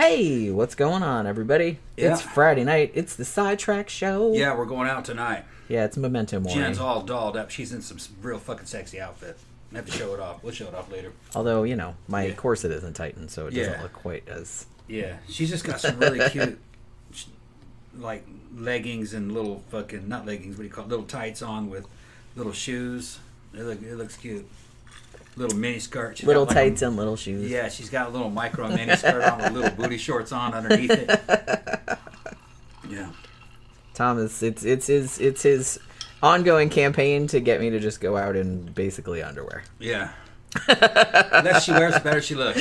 Hey, what's going on, everybody? Yeah. It's Friday night. It's the Sidetrack Show. Yeah, we're going out tonight. Yeah, it's Memento Mori. Jen's all dolled up. She's in some real fucking sexy outfit. I have to show it off. We'll show it off later. Although, you know, my Yeah. corset isn't tightened, so it doesn't Yeah. look quite as... Yeah, she's just got some really cute, like, leggings and little fucking, not leggings, what do you call it, little tights on with little shoes. It looks cute. Little mini skirt. She's Little got, like, tights and little shoes. Yeah, she's got a little micro mini skirt on with little booty shorts on underneath it. Yeah. Thomas, it's his ongoing campaign to get me to just go out in basically underwear. Yeah. The less she wears, the better she looks.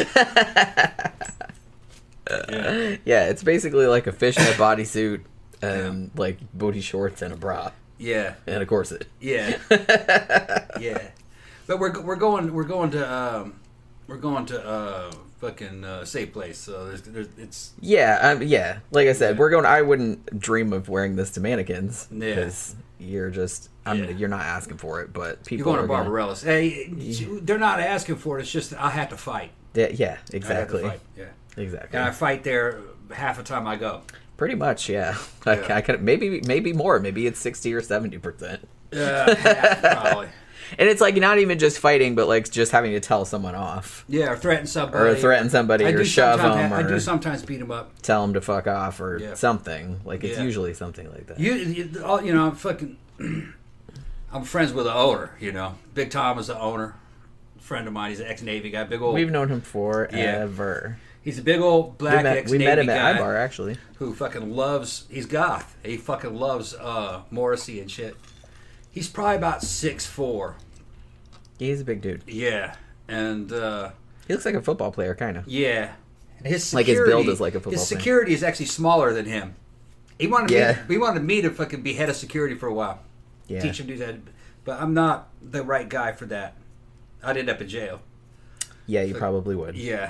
Yeah. Yeah, it's basically like a fishnet bodysuit and like booty shorts and a bra Yeah. and a corset. Yeah. Yeah. But we're going to fucking safe place. So there's it's Yeah. Like I said, Yeah. I wouldn't dream of wearing this to mannequins Yeah. because you're just, Yeah. you're not asking for it, but you're people going to are gonna- Barbarella's. Hey, they're not asking for it. It's just that I have to fight. Yeah, I have to exactly. fight. Yeah. Exactly. And I fight there half the time I go. Pretty much, yeah. Yeah. I could maybe more. Maybe it's 60 or 70%. Half, probably. And it's like not even just fighting, but like just having to tell someone off, Yeah, or threaten somebody. or threaten somebody, or shove them, I do or sometimes beat them up. tell them to fuck off, or Yeah. something. Like it's Yeah. usually something like that. You know, I'm friends with the owner. You know, Big Tom is the owner. Friend of mine. He's an ex-Navy guy. Big old. We've known him forever. He's a big old black We ex-Navy met him guy at iBar actually. who fucking loves. He's goth. He fucking loves Morrissey and shit. He's probably about 6'4". He's a big dude. Yeah, and He looks like a football player, kind of. yeah, his Like his security, build is like a football His player. security is actually smaller than him. He wanted me to fucking be head of security for a while. Yeah. Teach him to do that, but I'm not the right guy for that. I'd end up in jail. Yeah, you probably would. Yeah.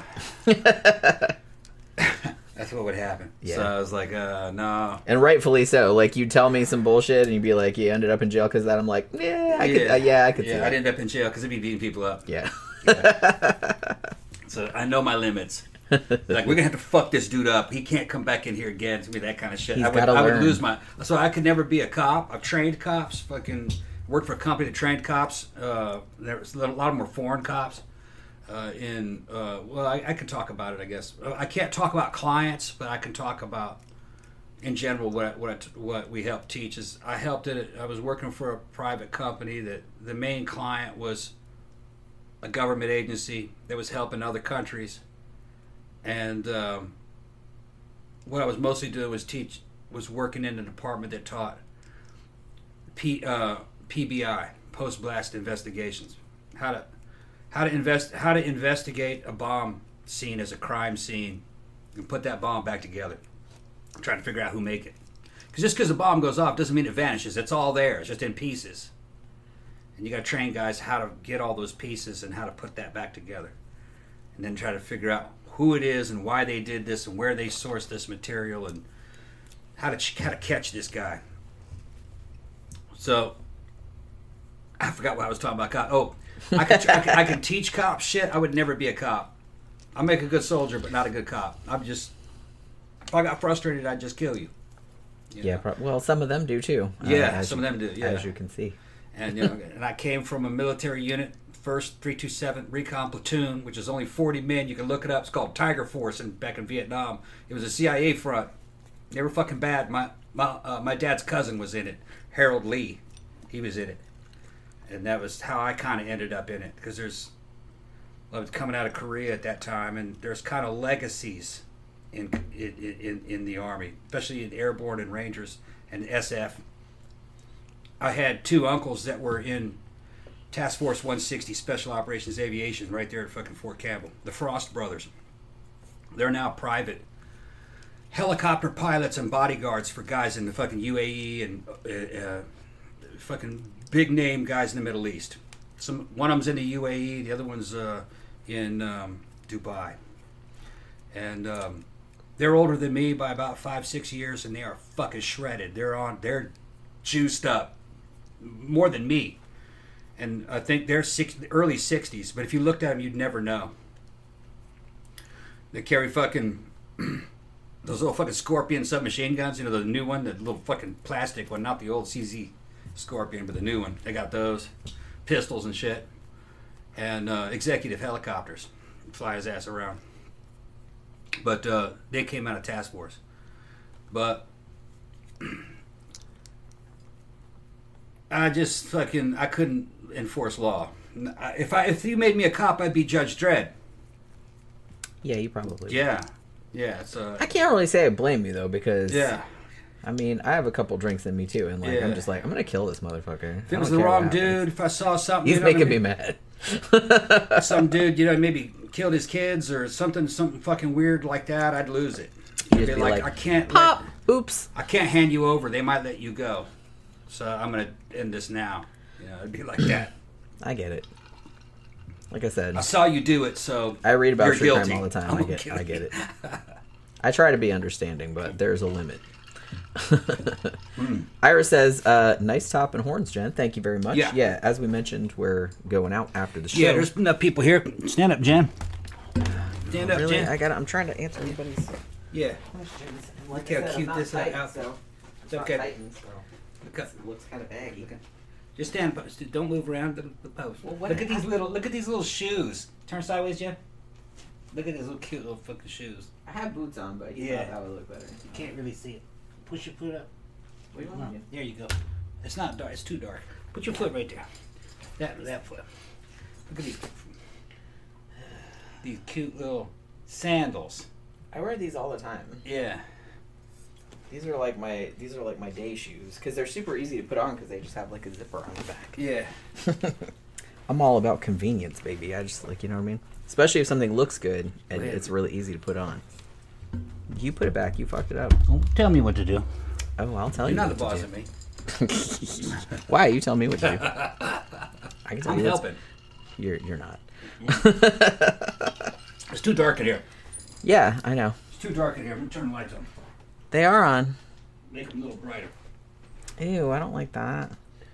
That's what would happen. Yeah. So I was like, no. And rightfully so. Like, you tell me some bullshit, and you'd be like, "You ended up in jail because that." I'm like, "Yeah, I could see that." I'd end up in jail because I'd be beating people up. Yeah. So I know my limits. Like, we're gonna have to fuck this dude up. He can't come back in here again to be that kind of shit. He's I would gotta learn. lose my. So I could never be a cop. I've trained cops. Fucking worked for a company that trained cops. There's a lot of them were foreign cops. I can talk about it. I guess I can't talk about clients, but I can talk about in general what we help teach. Is I helped it. I was working for a private company that the main client was a government agency that was helping other countries, and what I was mostly doing was working in a department that taught PBI, post blast investigations, how to investigate a bomb scene as a crime scene and put that bomb back together. Trying to figure out who made it. Because just because the bomb goes off doesn't mean it vanishes. It's all there. It's just in pieces. And you got to train guys how to get all those pieces and how to put that back together. And then try to figure out who it is and why they did this and where they sourced this material and how to catch this guy. So, I forgot what I was talking about. Oh, I can teach cops shit. I would never be a cop. I make a good soldier, but not a good cop. If I got frustrated, I'd just kill you. Yeah. Well, some of them do too. Yeah, some of them do. Yeah, as you can see. And and I came from a military unit, 1st 327 Recon Platoon, which is only 40 men. You can look it up. It's called Tiger Force. And back in Vietnam, it was a CIA front. They were fucking bad. My dad's cousin was in it, Harold Lee. He was in it. And that was how I kind of ended up in it, because I was coming out of Korea at that time, and there's kind of legacies in the Army, especially in Airborne and Rangers and SF. I had 2 uncles that were in Task Force 160 Special Operations Aviation right there at fucking Fort Campbell. The Frost brothers. They're now private helicopter pilots and bodyguards for guys in the fucking UAE and fucking big name guys in the Middle East. One of them's in the UAE, the other one's in Dubai, and they're older than me by about 5-6 years, and they are fucking shredded. They're juiced up more than me, and I think they're early 60s. But if you looked at them, you'd never know. They carry fucking those little fucking Scorpion submachine guns. You know, the new one, the little fucking plastic one, not the old CZ Scorpion, but the new one. They got those pistols and shit, and executive helicopters. Fly his ass around. But they came out of task force. But I just fucking I couldn't enforce law. If you made me a cop, I'd be Judge Dredd. Yeah, you probably. Yeah, yeah. It's I can't really say I blame you though, because yeah. I mean, I have a couple drinks in me too, and like Yeah. I'm just like, I'm gonna kill this motherfucker. If it was the wrong dude, if I saw something, He's you know making what I me mean? mad. Some dude, you know, maybe killed his kids or something fucking weird like that, I'd lose it. You'd I'd just be be like, like, I can't. Pop. Oops. I can't hand you over. They might let you go. So I'm gonna end this now. You know, it'd be like that. I get it. Like I said, I saw you do it, so I read about you're true guilty. crime all the time. I'm I get it. I try to be understanding, but there's a limit. Ira says, nice top and horns, Jen. Thank you very much. Yeah. As we mentioned, we're going out after the show. Yeah, there's enough people here. Stand up, Jen. Stand up, Really? Jen. I'm trying to answer everybody's Yeah. questions. And Look how cute this outfit. It's not okay. tightened, so Look up. it looks kind of baggy. Okay. Just stand. Don't move around the post. Well, what- look at these little shoes. Turn sideways, Jen. Look at these little cute little fucking shoes. I have boots on, but Yeah. thought that would look better. You can't really see it. Push your foot up. What do you want me to do? There you go. It's not dark. It's too dark. Put your foot right there. That foot. Look at these cute little sandals. I wear these all the time. Yeah. These are like my day shoes because they're super easy to put on because they just have like a zipper on the back. Yeah. I'm all about convenience, baby. I just like, you know what I mean? Especially if something looks good and Yeah. it's really easy to put on. You put it back. You fucked it up. Well, tell me what to do. Oh, I'll tell You're you. not the what boss to of me. do. Why? You tell me what to do. I can tell I'm you. helping. You're not. It's too dark in here. Yeah, I know. It's too dark in here. I'm gonna turn the lights on. They are on. Make them a little brighter. Ew, I don't like that.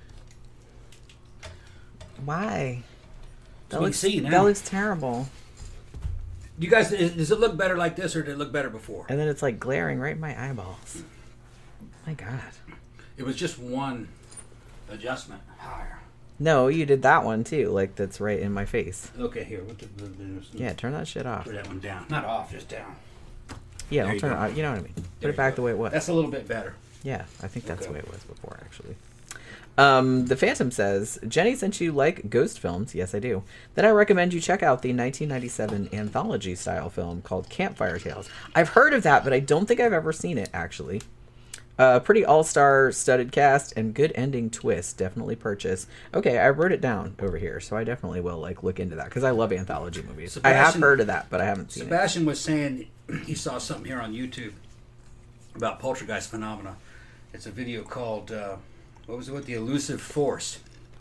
Why? So we can see now. That looks terrible. You guys, does it look better like this, or did it look better before? And then it's like glaring right in my eyeballs. My God. It was just one adjustment higher. No, you did that one too. Like that's right in my face. Okay, here. What the Yeah, turn that shit off. Put that one down. Not off, just down. Yeah, There I'll you turn it go. off. You know what I mean. Put There it you back go. the way it was. That's a little bit better. Yeah, I think that's the Okay. way it was before, actually. The Phantom says, Jenny, since you like ghost films, yes I do, then I recommend you check out the 1997 anthology-style film called Campfire Tales. I've heard of that, but I don't think I've ever seen it, actually. Pretty all-star studded cast and good ending twist. Definitely purchase. Okay, I wrote it down over here, so I definitely will look into that, because I love anthology movies. I have heard of that, but I haven't seen it. Sebastian was saying he saw something here on YouTube about poltergeist phenomena. It's a video called, what was it, with the elusive force.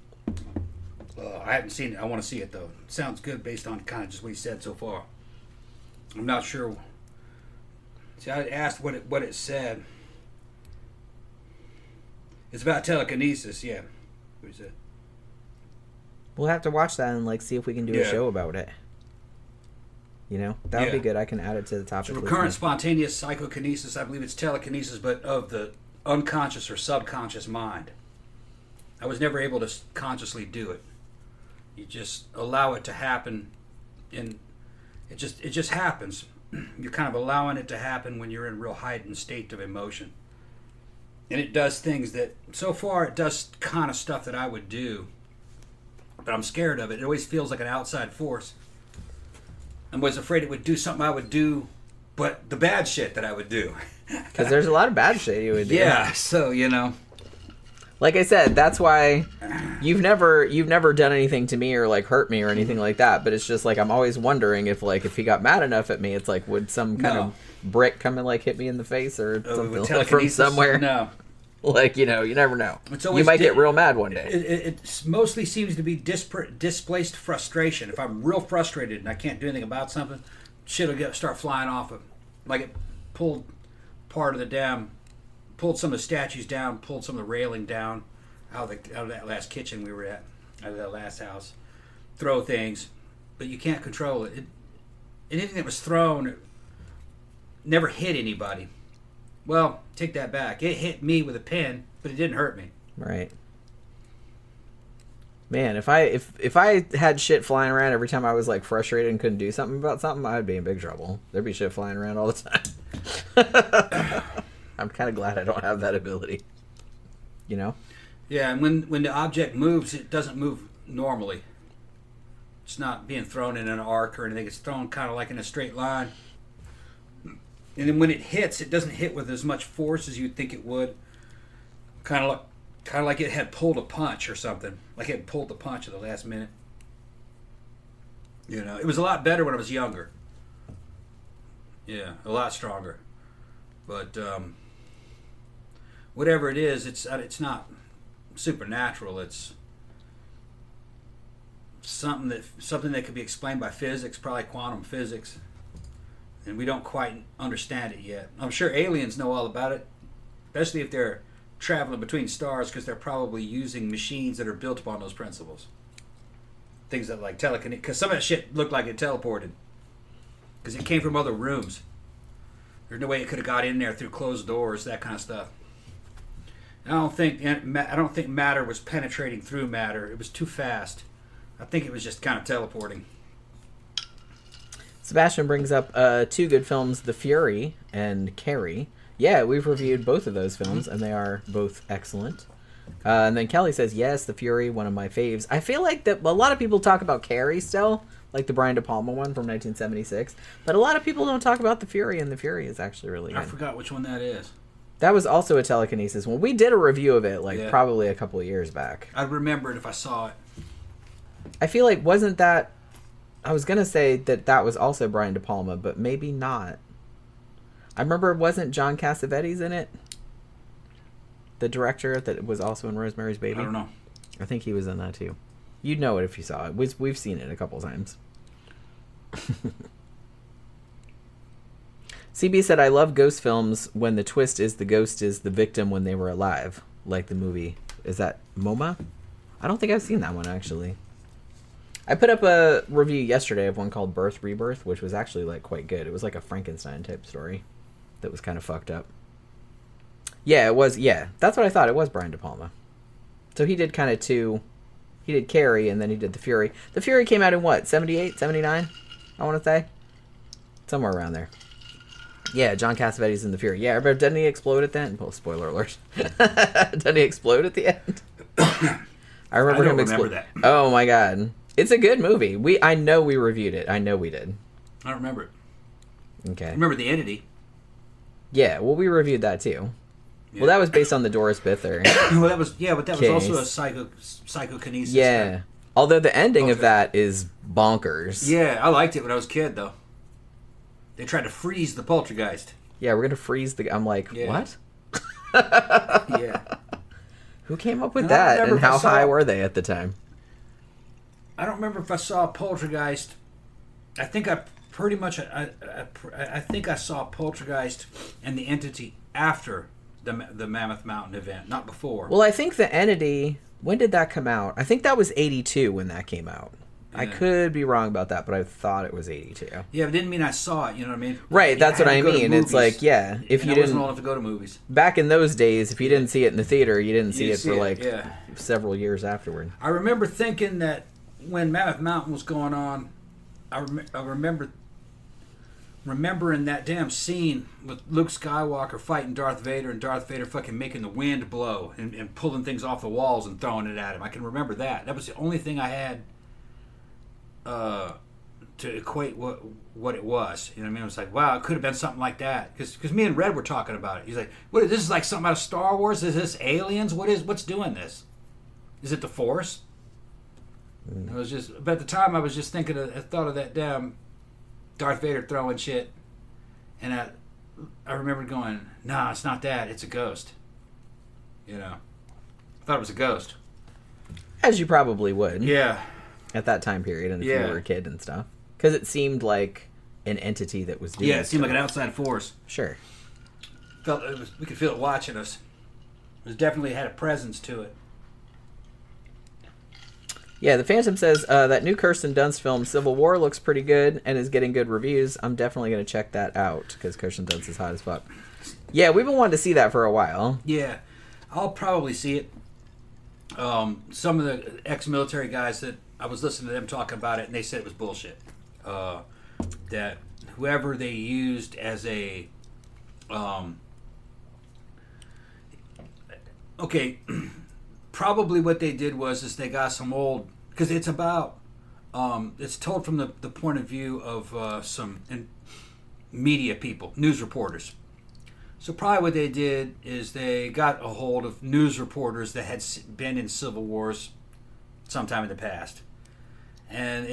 I haven't seen it. I want to see it, though. It sounds good based on kind of just what he said so far. I'm not sure. See, I asked what it said. It's about telekinesis, yeah. What he said. We'll have to watch that and see if we can do a Yeah. show about it. You know, that would be Yeah. good. I can add it to the It's topic list. recurrent spontaneous psychokinesis. I believe it's telekinesis, but of the unconscious or subconscious mind. I was never able to consciously do it. You just allow it to happen, and it just happens. You're kind of allowing it to happen when you're in a real heightened state of emotion. And it does things that, so far, it does kind of stuff that I would do, but I'm scared of it. It always feels like an outside force. I was afraid it would do something I would do, but the bad shit that I would do. Because there's a lot of bad shit you would do. Yeah, so, you know. Like I said, that's why you've never done anything to me or hurt me or anything like that. But it's just I'm always wondering if he got mad enough at me, it's would some kind of brick come and hit me in the face or something with from telekinesis? somewhere? No. You never know. It's You always might get real mad one day. It mostly seems to be displaced frustration. If I'm real frustrated and I can't do anything about something, shit will start flying off of. Like it pulled part of the dam, pulled some of the statues down, pulled some of the railing down out of that last kitchen we were at, out of that last house. Throw things, but you can't control it. Anything that was thrown, never hit anybody. Well, take that back. It hit me with a pin, but it didn't hurt me. Right. Man, if I had shit flying around every time I was like frustrated and couldn't do something about something, I'd be in big trouble. There'd be shit flying around all the time. I'm kind of glad I don't have that ability. You know? Yeah, and when the object moves, it doesn't move normally. It's not being thrown in an arc or anything. It's thrown kind of like in a straight line. And then when it hits, it doesn't hit with as much force as you'd think it would. Kind of like it had pulled a punch or something. Like it had pulled the punch at the last minute. You know, it was a lot better when I was younger. Yeah, a lot stronger. But whatever it is, it's not supernatural. It's something that could be explained by physics, probably quantum physics. And we don't quite understand it yet. I'm sure aliens know all about it, especially if they're traveling between stars, because they're probably using machines that are built upon those principles. Things that like telekinesis, because some of that shit looked like it teleported, because it came from other rooms. There's no way it could have got in there through closed doors, that kind of stuff. I don't think matter was penetrating through matter. It was too fast. I think it was just kind of teleporting. Sebastian brings up two good films, The Fury and Carrie. Yeah, we've reviewed both of those films, and they are both excellent. And then Kelly says, yes, The Fury, one of my faves. I feel like that a lot of people talk about Carrie still, like the Brian De Palma one from 1976. But a lot of people don't talk about The Fury, and The Fury is actually really good. I forgot which one that is. That was also a telekinesis one. We did a review of it, probably a couple of years back. I'd remember it if I saw it. I feel like wasn't that... I was going to say that was also Brian De Palma, but maybe not. I remember, wasn't John Cassavetes in it? The director that was also in Rosemary's Baby? I don't know. I think he was in that too. You'd know it if you saw it. We've seen it a couple times. CB said, I love ghost films when the twist is the ghost is the victim when they were alive. Like the movie. Is that MoMA? I don't think I've seen that one, actually. I put up a review yesterday of one called Birth Rebirth, which was actually like quite good. It was like a Frankenstein type story that was kind of fucked up. Yeah, it was. Yeah, that's what I thought. It was Brian De Palma. So he did kind of two. He did Carrie, and then he did The Fury. The Fury came out in what, 78, 79? I want to say somewhere around there. Yeah, John Cassavetes in The Fury. Yeah, but didn't he explode at the end? Well, spoiler alert. Didn't he explode at the end? I remember him explode. That. Oh my god. It's a good movie. I know we reviewed it. I know we did. I don't remember it. Okay. I remember The Entity. Yeah, well, we reviewed that too. Yeah. Well, that was based on the Doris Bither. Well, that was but that was also a psychokinesis. Yeah. Kind of. Although the ending of that is bonkers. Yeah, I liked it when I was a kid, though. They tried to freeze the poltergeist. Yeah, we're gonna freeze the. I'm like, what? Yeah. Who came up with that? And how high were they at the time? I don't remember if I saw Poltergeist. I think I pretty much. I think I saw Poltergeist and The Entity after the Mammoth Mountain event, not before. Well, I think The Entity. When did that come out? I think that was 82 when that came out. Yeah. I could be wrong about that, but I thought it was 82. Yeah, it didn't mean I saw it. You know what I mean? Right. That's what I mean. It's like, yeah, if you didn't. I wasn't old enough to go to movies. Back in those days, if you didn't see it in the theater, you didn't see it for several years afterward. I remember thinking that when Mammoth Mountain was going on, I remember remembering that damn scene with Luke Skywalker fighting Darth Vader and Darth Vader fucking making the wind blow and pulling things off the walls and throwing it at him. I can remember that. That was the only thing I had to equate what it was. You know what I mean? It was like, wow, it could have been something like that. Because me and Red were talking about it. He's like, what? This is like something out of Star Wars? Is this aliens? What's doing this? Is it the Force? It was just, but at the time I was just thinking, I thought of that damn Darth Vader throwing shit, and I remember going, nah, it's not that, it's a ghost. You know, I thought it was a ghost. As you probably would. Yeah. At that time period, and if you were a kid and stuff, because it seemed like an entity that was doing. Yeah, it seemed like an outside force. Sure. We could feel it watching us. It definitely had a presence to it. Yeah, the Phantom says that new Kirsten Dunst film Civil War looks pretty good and is getting good reviews. I'm definitely going to check that out because Kirsten Dunst is hot as fuck. Yeah, we've been wanting to see that for a while. Yeah, I'll probably see it. Some of the ex-military guys that I was listening to them talking about it, and they said it was bullshit. That whoever they used as a okay, probably what they did is they got some old, because it's about it's told from the point of view of some media people, news reporters. So probably what they did is they got a hold of news reporters that had been in civil wars sometime in the past, and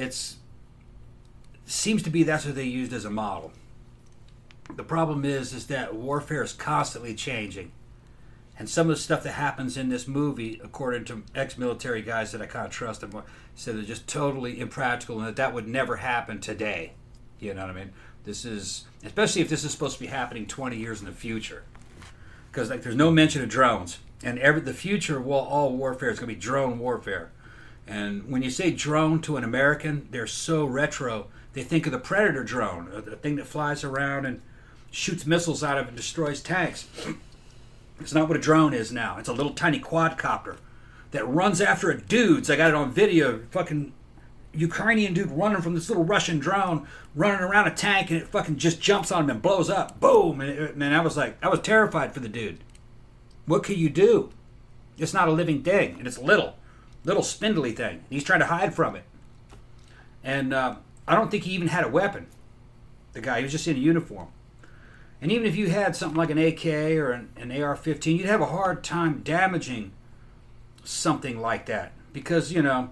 seems to be that's what they used as a model. The problem is that warfare is constantly changing, and some of the stuff that happens in this movie, according to ex-military guys that I kind of trust, said they're just totally impractical and that would never happen today. You know what I mean? This is, especially if this is supposed to be happening 20 years in the future, because like there's no mention of drones, and the future of all warfare is going to be drone warfare. And when you say drone to an American, they're so retro. They think of the Predator drone, the thing that flies around and shoots missiles out of it and destroys tanks. It's not what a drone is now. It's a little tiny quadcopter that runs after a dude. So I got it on video. Fucking Ukrainian dude running from this little Russian drone, running around a tank, and it fucking just jumps on him and blows up. Boom! And I was terrified for the dude. What could you do? It's not a living thing, and it's little spindly thing. He's trying to hide from it. And I don't think he even had a weapon. The guy, he was just in a uniform. And even if you had something like an AK or an AR-15, you'd have a hard time damaging something like that. Because, you know,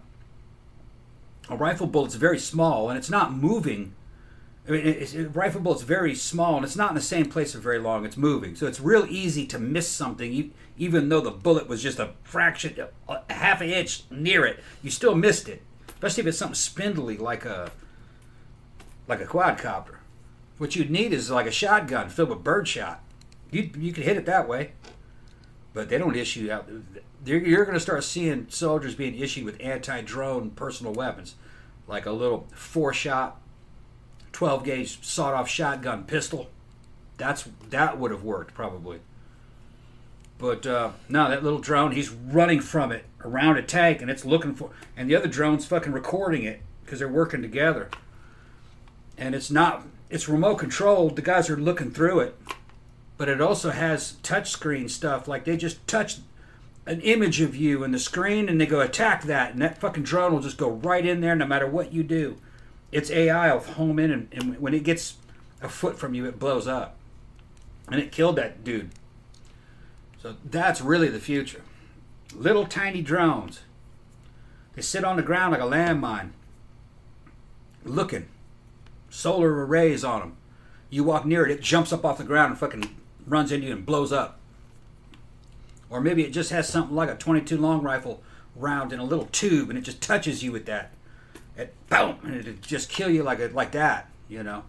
a rifle bullet's very small and it's not moving. I mean, a rifle bullet's very small and it's not in the same place for very long. It's moving. So it's real easy to miss something, even though the bullet was just a fraction, a half an inch near it. You still missed it. Especially if it's something spindly like a quadcopter. What you'd need is like a shotgun filled with birdshot. You could hit it that way. But they don't issue out. You're going to start seeing soldiers being issued with anti-drone personal weapons. Like a little 4-shot, 12-gauge sawed-off shotgun pistol. That would have worked probably. But no, that little drone, he's running from it around a tank and it's looking for... And the other drone's fucking recording it because they're working together. And it's remote controlled. The guys are looking through it. But it also has touchscreen stuff. Like they just touch an image of you in the screen and they go attack that. And that fucking drone will just go right in there no matter what you do. Its AI will home in and when it gets a foot from you, it blows up. And it killed that dude. So that's really the future. Little tiny drones. They sit on the ground like a landmine. Looking. Solar arrays on them. You walk near it, it jumps up off the ground and fucking runs into you and blows up. Or maybe it just has something like a .22 long rifle round in a little tube and it just touches you with that. Boom! And it'd just kill you like that, you know.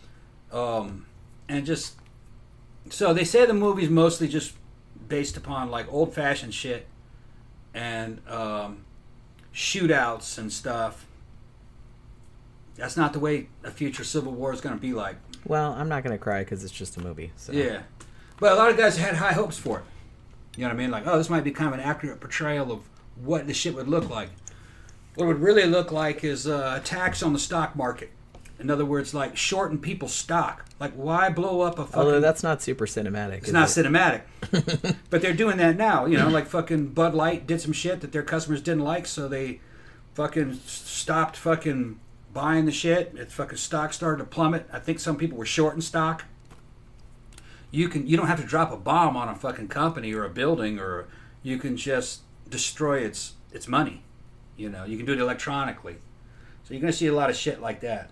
And just... So they say the movie's mostly just based upon like old-fashioned shit and shootouts and stuff. That's not the way a future Civil War is going to be like. Well, I'm not going to cry because it's just a movie. So. Yeah. But a lot of guys had high hopes for it. You know what I mean? Like, oh, this might be kind of an accurate portrayal of what the shit would look like. What it would really look like is attacks on the stock market. In other words, like shorten people's stock. Like, why blow up a fucking... Although that's not super cinematic. It's not cinematic. But they're doing that now. You know, like fucking Bud Light did some shit that their customers didn't like, so they fucking stopped fucking buying the shit. Its fucking stock started to plummet. I think some people were shorting stock. You don't have to drop a bomb on a fucking company or a building, or you can just destroy its money. You know, you can do it electronically. So you're going to see a lot of shit like that.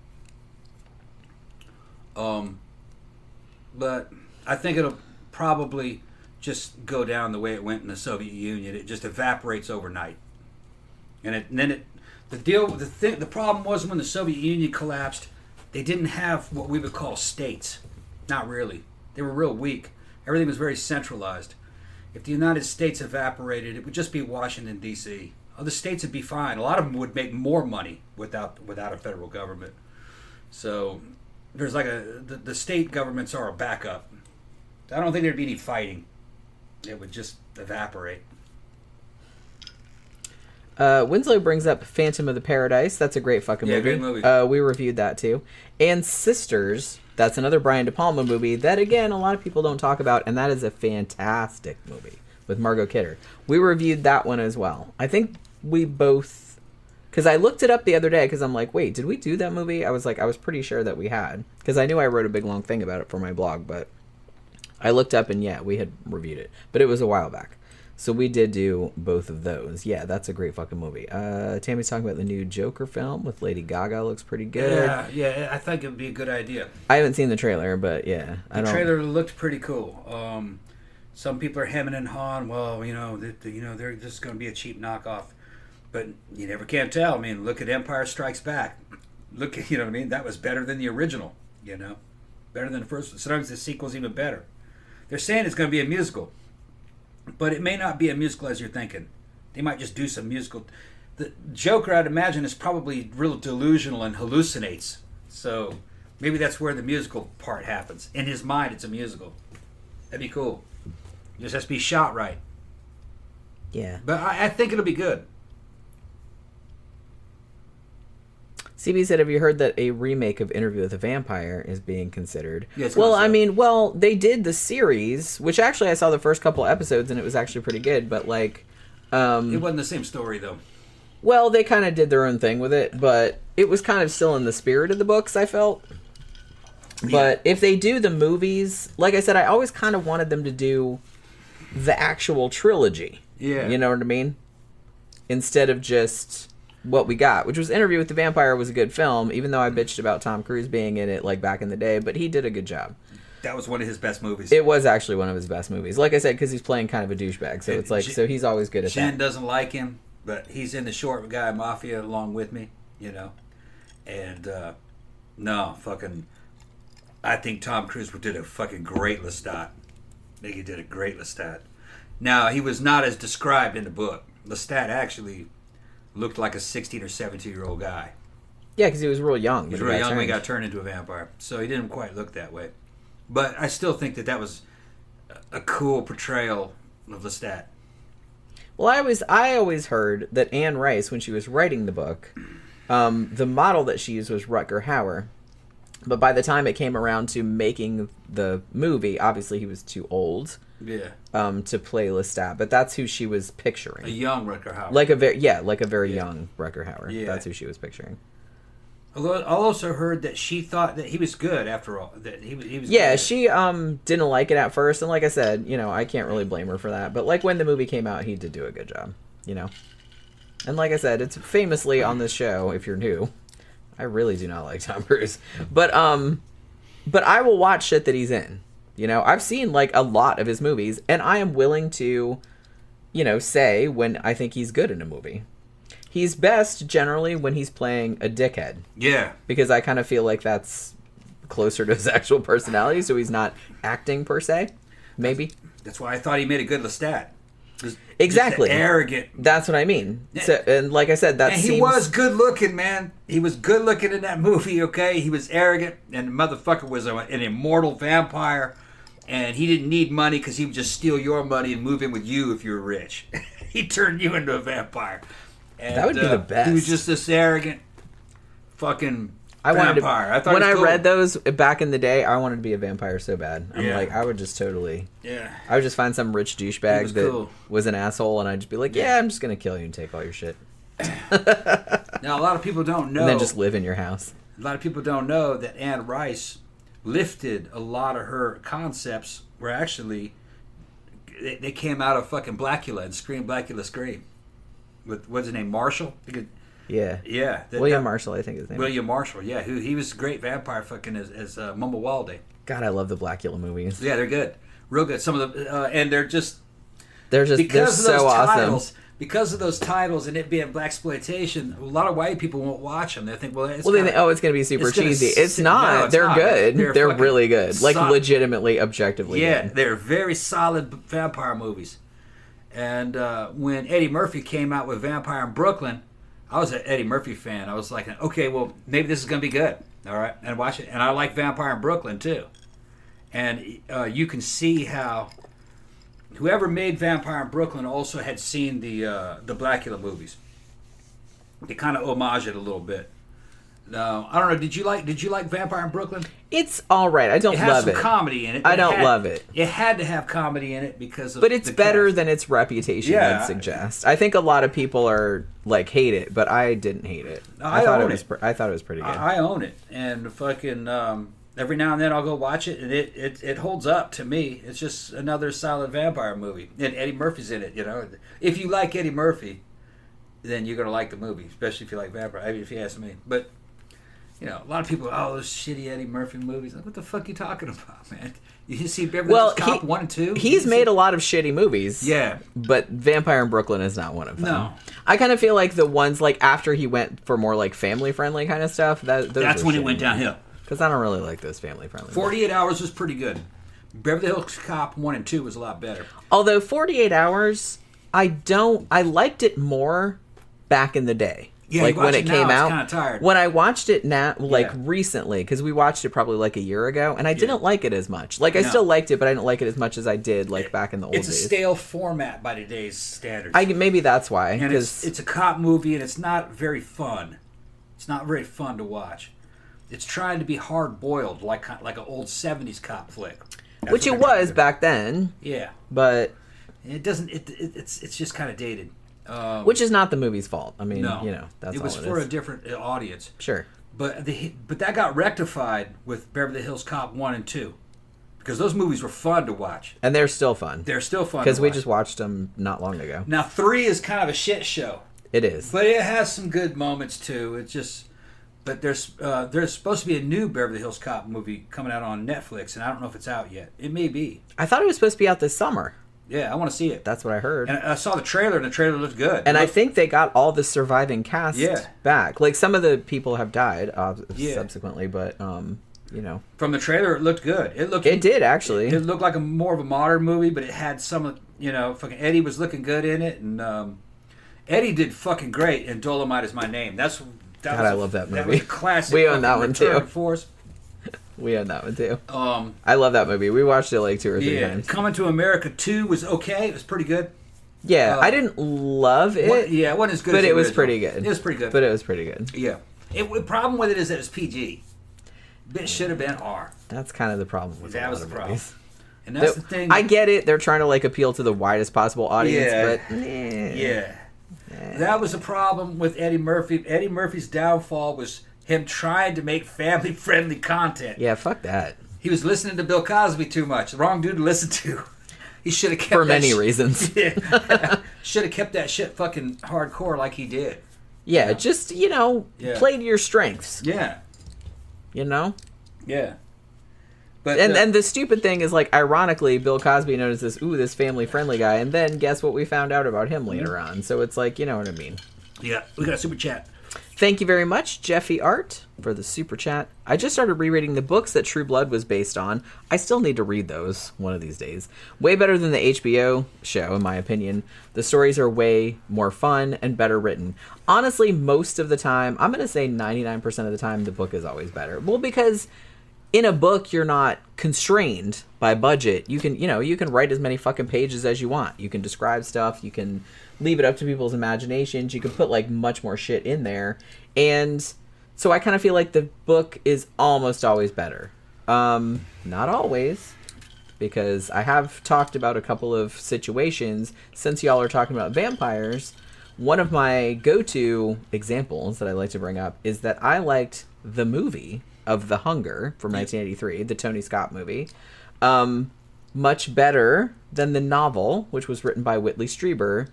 But I think it'll probably just go down the way it went in the Soviet Union. It just evaporates overnight. The problem was when the Soviet Union collapsed, they didn't have what we would call states. Not really. They were real weak. Everything was very centralized. If the United States evaporated, it would just be Washington, D.C. other states would be fine. A lot of them would make more money without a federal government. So there's like the state governments are a backup. I don't think there'd be any fighting. It would just evaporate. Winslow brings up Phantom of the Paradise. That's a great fucking movie. Great movie. We reviewed that too. And Sisters. That's another Brian De Palma movie that, again, a lot of people don't talk about, and that is a fantastic movie with Margot Kidder. We reviewed that one as well. I think we both... Because I looked it up the other day because I'm like, wait, did we do that movie? I was pretty sure that we had. Because I knew I wrote a big, long thing about it for my blog, but I looked up and, yeah, we had reviewed it. But it was a while back. So we did do both of those. Yeah, that's a great fucking movie. Tammy's talking about the new Joker film with Lady Gaga. Looks pretty good. Yeah, I think it would be a good idea. I haven't seen the trailer, but yeah. The trailer looked pretty cool. Some people are hemming and hawing. Well, they're just going to be a cheap knockoff. But you never can tell. I mean, look at Empire Strikes Back. Look at, what I mean? That was better than the original, Better than the first one. Sometimes the sequel's even better. They're saying it's going to be a musical. But it may not be a musical as you're thinking. They might just do some musical. The Joker, I'd imagine, is probably real delusional and hallucinates. So maybe that's where the musical part happens. In his mind, it's a musical. That'd be cool. It just has to be shot right. Yeah. But I think it'll be good. CB said, have you heard that a remake of Interview with a Vampire is being considered? Yes. Well, they did the series, which actually I saw the first couple episodes and it was actually pretty good, but like... it wasn't the same story, though. Well, they kind of did their own thing with it, but it was kind of still in the spirit of the books, I felt. Yeah. But if they do the movies, like I said, I always kind of wanted them to do the actual trilogy. Yeah. You know what I mean? Instead of just... what we got, which was Interview with the Vampire, was a good film, even though I bitched about Tom Cruise being in it like back in the day, but he did a good job. That was one of his best movies. It was actually one of his best movies. Like I said, because he's playing kind of a douchebag, so it's like, so he's always good at Jen that. doesn't like him, but he's in the Short Guy Mafia along with me, And, no, fucking, I think Tom Cruise did a fucking great Lestat. I think he did a great Lestat. Now, he was not as described in the book. Lestat actually looked like a 16 or 17-year-old guy. Yeah, because he was real young. He was real young when he got turned into a vampire. So he didn't quite look that way. But I still think that was a cool portrayal of Lestat. Well, I always heard that Anne Rice, when she was writing the book, the model that she used was Rutger Hauer. But by the time it came around to making the movie, obviously he was too old. Yeah. To play Lestat, but that's who she was picturing. A young Rutger Hauer. Like a very young Rutger Hauer. Yeah. That's who she was picturing. Although I also heard that she thought that he was good after all. That he was. Yeah, good. She didn't like it at first, and like I said, I can't really blame her for that. But like when the movie came out, he did do a good job. And like I said, it's famously on this show. If you're new, I really do not like Tom Cruise, but I will watch shit that he's in. I've seen like a lot of his movies, and I am willing to, say when I think he's good in a movie. He's best generally when he's playing a dickhead. Yeah. Because I kind of feel like that's closer to his actual personality, so he's not acting per se. Maybe. That's why I thought he made a good Lestat. Exactly. Arrogant. That's what I mean. So, and like I said, he was good looking, man. He was good looking in that movie, okay? He was arrogant, and the motherfucker was an immortal vampire, and he didn't need money because he would just steal your money and move in with you if you were rich. He turned you into a vampire. And, that would be the best. He was just this arrogant fucking vampire. When I read those back in the day, I wanted to be a vampire so bad. I'm like, I would just totally... Yeah. I would just find some rich douchebag that was an asshole, and I'd just be like, I'm just going to kill you and take all your shit. Now, a lot of people don't know... And then just live in your house. A lot of people don't know that Anne Rice lifted a lot of her concepts were actually... They came out of fucking Blackula and Scream, Blackula Scream. With, what's his name, Marshall? Yeah. Yeah. William Marshall, I think his name. William Marshall, yeah. He was a great vampire fucking as Mumblewalde. God, I love the Blackula movies. Yeah, they're good. Real good. Some of them, and they're they're so awesome. Because of those titles and it being blaxploitation, a lot of white people won't watch them. They think, they think, it's going to be super cheesy. It's not. No, they're good. They're really good. Like legitimately, objectively good. Yeah, they're very solid vampire movies. And when Eddie Murphy came out with Vampire in Brooklyn, I was an Eddie Murphy fan. I was like, okay, well, maybe this is going to be good. All right, and watch it. And I like Vampire in Brooklyn too. And you can see how whoever made Vampire in Brooklyn also had seen the Blackula movies. They kind of homage it a little bit. I don't know. Did you like Vampire in Brooklyn? It's all right. I don't It has love some it. comedy in it. I don't love it. It had to have comedy in it because of But it's the better cast. than its reputation Yeah. would suggest. I think a lot of people are like hate it, but I didn't hate it. I thought own it was. it. I thought it was pretty good. I own it, and fucking every now and then I'll go watch it, and it holds up to me. It's just another solid vampire movie, and Eddie Murphy's in it. You know, if you like Eddie Murphy, then you're gonna like the movie, especially if you like vampire. I mean, if you ask me, but. You know, a lot of people, those shitty Eddie Murphy movies. Like, what the fuck are you talking about, man? You see Beverly Hills Cop 1 and 2? He's made a lot of shitty movies. Yeah. But Vampire in Brooklyn is not one of them. No. I kind of feel like the ones, like, after he went for more, like, family-friendly kind of stuff, That's when it went downhill. Because I don't really like those family-friendly 48 Hours was pretty good. Beverly Hills Cop 1 and 2 was a lot better. Although 48 Hours, I liked it more back in the day. Yeah, like you watch when it it now, came it's out. kinda tired. When I watched it now, like Yeah. recently, because we watched it probably like a year ago, and I didn't like it as much. Like I No. still liked it, but I didn't like it as much as I did like back in the old It's a days. stale format by today's standards. Maybe that's why. and Because it's a cop movie, and it's not very fun. It's not very fun to watch. It's trying to be hard-boiled, like an old 70s cop flick. That's which what it they're trying was to do. back then, Yeah. but It doesn't. It's just kind of dated. which is not the movie's fault. I mean, No, you know, that's it all was it for is. a different audience. Sure. But that got rectified with Beverly Hills Cop 1 and 2 because those movies were fun to watch. And they're still fun. They're still fun Because to we watch. just watched them not long ago. Now 3 is kind of a shit show, It is. but it has some good moments too. It's just, but there's supposed to be a new Beverly Hills Cop movie coming out on Netflix, and I don't know if it's out yet. It may be. I thought it was supposed to be out this summer. Yeah, I want to see it. That's what I heard. And I saw the trailer, and the trailer looked good. And I think they got all the surviving cast Yeah. back. Like some of the people have died Yeah. subsequently, but you know, from the trailer, it looked good. it did actually. It looked like more of a modern movie, but it had some of, fucking Eddie was looking good in it, and Eddie did fucking great in Dolomite Is My Name. God, I love that That movie. was a classic. We own that fucking one, return too. to force. We own that one too. Um, I love that movie. We watched it like 2 or 3 yeah, times. Coming to America 2 was okay. It was pretty good. Yeah, I didn't love it. It wasn't as good but as the it was original. pretty good. It was pretty good. But it was pretty good. Yeah. The problem with it is that it's PG. It should have been R. That's kind of the problem with That a was lot the of problem. movies. And that's the thing. I get it. They're trying to like appeal to the widest possible audience, Yeah. but Yeah. That was a problem with Eddie Murphy. Eddie Murphy's downfall was him trying to make family-friendly content. yeah, fuck that. He was listening to Bill Cosby too much. The wrong dude to listen to. He should have kept For that many reasons. Yeah. Should have kept that shit fucking hardcore like he did. Yeah, just, Yeah. play to your strengths, Yeah. Yeah. But And the stupid thing is, like, ironically, Bill Cosby known as this family-friendly guy, and then guess what we found out about him later on. So it's like, you know what I mean. yeah, we got a super chat. Thank you very much, Jeffy Art, for the super chat. I just started rereading the books that True Blood was based on. I still need to read those one of these days. Way better than the HBO show, in my opinion. The stories are way more fun and better written. Honestly, most of the time, I'm going to say 99% of the time, the book is always better. Well, because in a book, you're not constrained by budget. You can, you can write as many fucking pages as you want. You can describe stuff. You can leave it up to people's imaginations. You can put like much more shit in there. And so I kind of feel like the book is almost always better. Not always, because I have talked about a couple of situations since y'all are talking about vampires. One of my go-to examples that I like to bring up is that I liked the movie of The Hunger from 1983, the Tony Scott movie, much better than the novel, which was written by Whitley Strieber.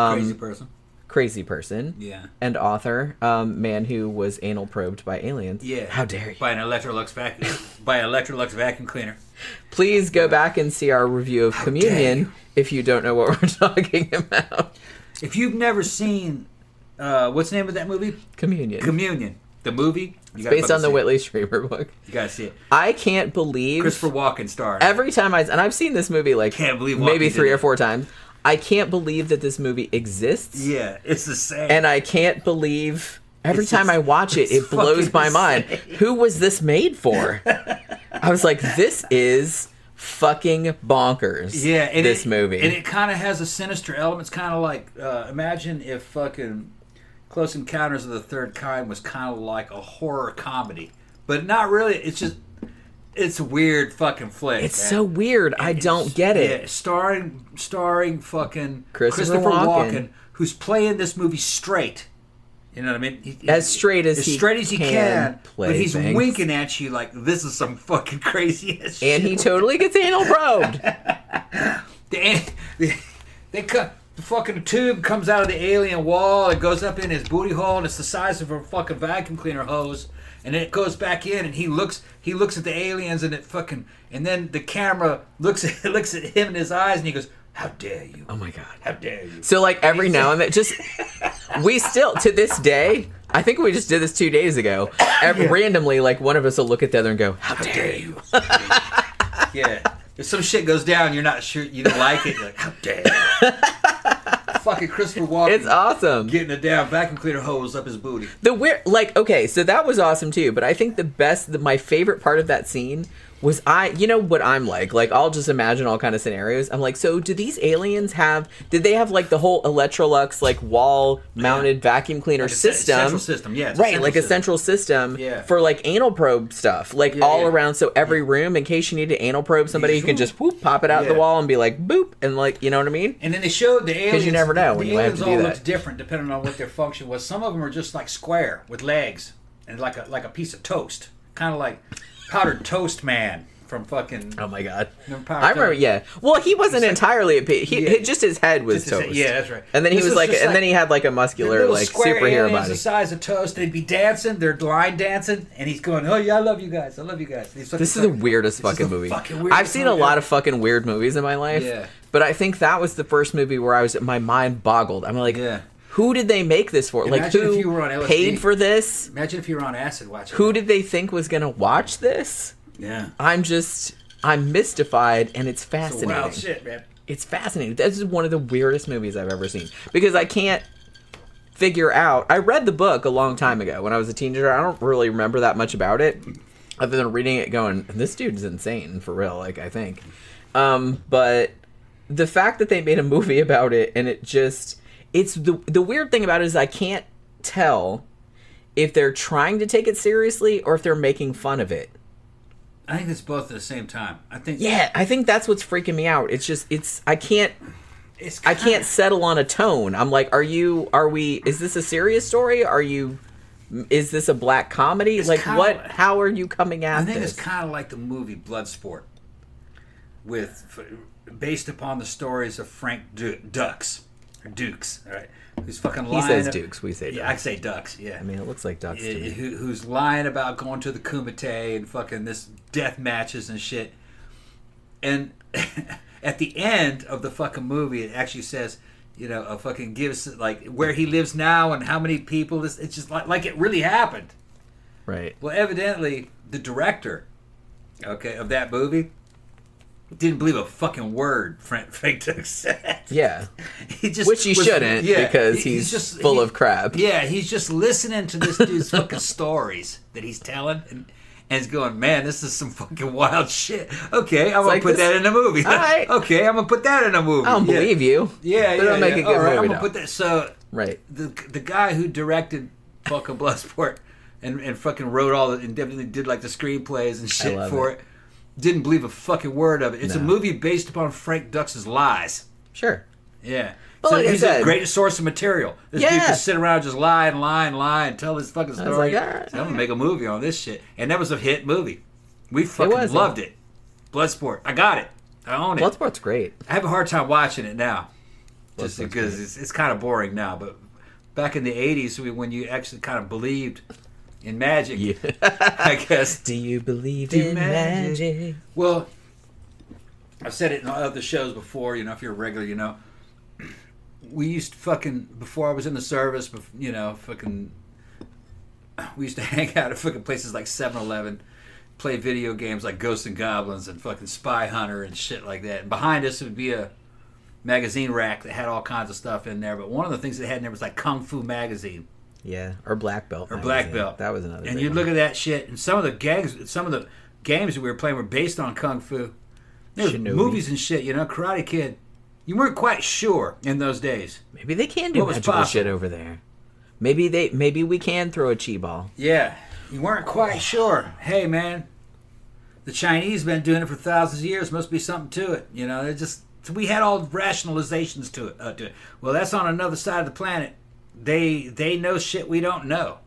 Crazy person. Yeah. And author, man who was anal probed by aliens. Yeah. How dare you? By an Electrolux vacuum cleaner. Please go back and see our review of dare Communion you. if you don't know what we're talking about. If you've never seen, what's the name of that movie? Communion. The movie. It's based on the Whitley Strieber book. You gotta see it. I can't believe Christopher Walken starred. every time and I've seen this movie like Can't believe maybe Walken 3 did or it. 4 times. I can't believe that this movie exists. Yeah, it's the same. And I can't believe every It's time just- I watch it, it blows fucking my mind. insane. Who was this made for? I was like, this is fucking bonkers. Yeah, and this movie. And it kind of has a sinister element. It's kind of like, imagine if fucking Close Encounters of the Third Kind was kind of like a horror comedy. But not really. It's just, it's a weird fucking flick. It's man. so weird. I don't get it. Yeah, starring fucking Christopher Walken. who's playing this movie straight. You know what I mean? As straight as he can play but he's things. winking at you like this is some fucking crazy ass shit. And he totally gets anal probed. The fucking tube comes out of the alien wall. It goes up in his booty hole, and it's the size of a fucking vacuum cleaner hose. And then it goes back in, and he looks at the aliens, and and then the camera looks at him in his eyes, and he goes, "How dare you? Oh my god. How dare you?" So like every now and then, just we still to this day. I think we just did this 2 days ago. Randomly, like one of us will look at the other and go, "How dare you?" Yeah. If some shit goes down, you're not sure, you don't like it. You're like, "How dare you?" Fucking Christopher Walken. It's awesome. Getting a damn vacuum cleaner hose up his booty. The weird, like, okay, so that was awesome too. But I think my favorite part of that scene was you know what I'm like. Like, I'll just imagine all kind of scenarios. I'm like, so do these aliens did they have like the whole Electrolux like wall mounted vacuum cleaner Like a system? central system, yeah. it's Right, like a system. central system Yeah. for like anal probe stuff, like Yeah, all yeah. around. So every room, in case you need to anal probe somebody, you can just whoop, pop it out the Yeah. wall and be like boop, and like, you know what I mean? And then they showed the aliens. you never know when the you have aliens to do all that. looked different depending on what their function was. Some of them are just like square with legs and like a piece of toast, kind of like Powdered Toast Man from fucking. Oh my god! Remember Powdered I remember. Toast? Yeah. Well, he wasn't entirely a pig. Yeah. Just his head was Just his head, toast. yeah, that's right. And then he This was was like, just and like- then he had like a The muscular, little like square superhero aliens body. the size of toast. They'd be dancing. They're line dancing, and he's going, "Oh yeah, I love you guys. I love you guys." This is the weirdest This is fucking the movie. fucking weirdest I've seen a movie lot ever. of fucking weird movies in my life. Yeah. But I think that was the first movie where my mind boggled. I'm like, Yeah. who did they make this for? Like, Imagine if who you were on LSD. paid for this? Imagine if you were on acid watching. Who that. did they think was gonna watch this? Yeah. I'm mystified, and it's It's fascinating. wild shit, man. It's fascinating. This is one of the weirdest movies I've ever seen because I can't figure out. I read the book a long time ago when I was a teenager. I don't really remember that much about it, other than reading it, going, "This dude's insane for real." Like, I think, but the fact that they made a movie about it and it's the weird thing about it is I can't tell if they're trying to take it seriously or if they're making fun of it. I think it's both at the same time. I think. Yeah, I think that's what's freaking me out. I can't settle on a tone. I'm like, is this a serious story? Is this a black comedy? It's Like, kinda- how are you coming at I think this? it's kind of like the movie Bloodsport, based upon the stories of Frank Dukes, all right, who's fucking He lying. says Dukes, we say Yeah, I Dukes. say Ducks. Yeah, I mean, it looks like ducks to me. who's lying about going to the Kumite and fucking this death matches and shit. And at the end of the fucking movie, it actually says, fucking gives like where he lives now and how many people. It's just like it really happened. Right. Well, evidently, the director, of that movie, didn't believe a fucking word Frank Dukes said. Yeah. He just Which he shouldn't, because he's full of crap. Yeah, he's just listening to this dude's fucking stories that he's telling, and he's going, "Man, this is some fucking wild shit." Okay, I'm gonna like put that in a movie. All right. Okay, I'm gonna put that in a movie. I don't believe you. Yeah, But it'll make a good All right, movie, I'm gonna though. put that. So Right. the guy who directed fucking Bloodsport and fucking wrote all the and definitely did like the screenplays and shit love for it. Didn't believe a fucking word of it. It's a No. movie based upon Frank Dukes' lies. Sure. Yeah. Well, So like I he's said- the greatest source of material. This dude Yeah. can sit around and just lie and tell his fucking was story. like, all right, So I'm gonna make a movie on this shit. And that was a hit movie. We fucking was, loved it. Bloodsport. I got it. I own it. Bloodsport's great. I have a hard time watching it now. Just Bloodsport's because great. it's kind of boring now. But back in the 80s, when you actually kind of believed in magic, Yeah. I guess. Do you believe Do in magic. magic? Well, I've said it in other shows before, if you're a regular, we used to before I was in the service, we used to hang out at fucking places like 7-Eleven, play video games like Ghosts and Goblins and fucking Spy Hunter and shit like that. And behind us would be a magazine rack that had all kinds of stuff in there. But one of the things they had in there was like Kung Fu magazine. Yeah, or Black Belt. Or magazine. Black Belt. That was another. And you'd look at that shit, and some of the games that we were playing were based on Kung Fu. There's movies and shit, Karate Kid. You weren't quite sure in those days. Maybe they can do magical shit over there. Maybe we can throw a chi ball. Yeah, you weren't quite sure. Hey, man, the Chinese been doing it for thousands of years. Must be something to it. We had all rationalizations to it. Well, that's on another side of the planet. They know shit we don't know.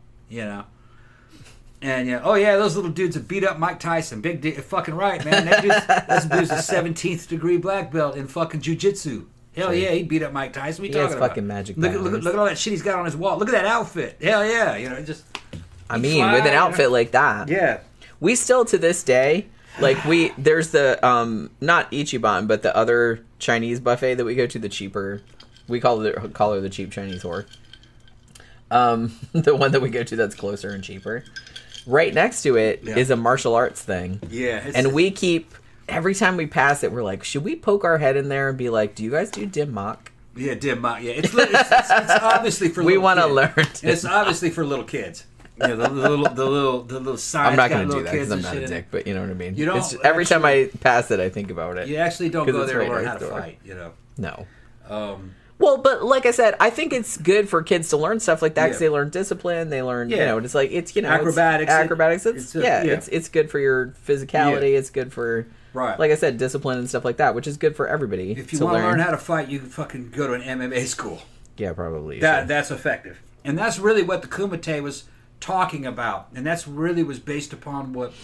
And oh yeah, those little dudes that beat up Mike Tyson, fucking right, man. That dude's a 17th degree black belt in fucking jiu-jitsu. Hell yeah, he beat up Mike Tyson. What are you talking about? Fucking magic. Look at all that shit he's got on his wall. Look at that outfit. Hell yeah, with an outfit like that. Yeah. We still to this day, there's the not Ichiban, but the other Chinese buffet that we go to, the cheaper. We call her the cheap Chinese whore. The one that we go to that's closer and cheaper. Right next to it is a martial arts thing. Yeah. And we keep, every time we pass it, we're like, should we poke our head in there and be like, do you guys do Dim Mak? Yeah, Dim Mak. Yeah, it's obviously for we little want to learn. It's obviously for little kids. The little signs. I'm not going to do that because I'm not a dick, but you know what I mean. You don't. Every time I pass it, I think about it. You actually don't go there to learn how to fight. No. Well, but like I said, I think it's good for kids to learn stuff like that because they learn discipline. They learn, it's like it's acrobatics. It's good for your physicality. It's good for like I said, discipline and stuff like that, which is good for everybody. If you want to learn how to fight, you can fucking go to an MMA school. Yeah, probably. That's effective, and that's really what the Kumite was talking about, and that's really was based upon what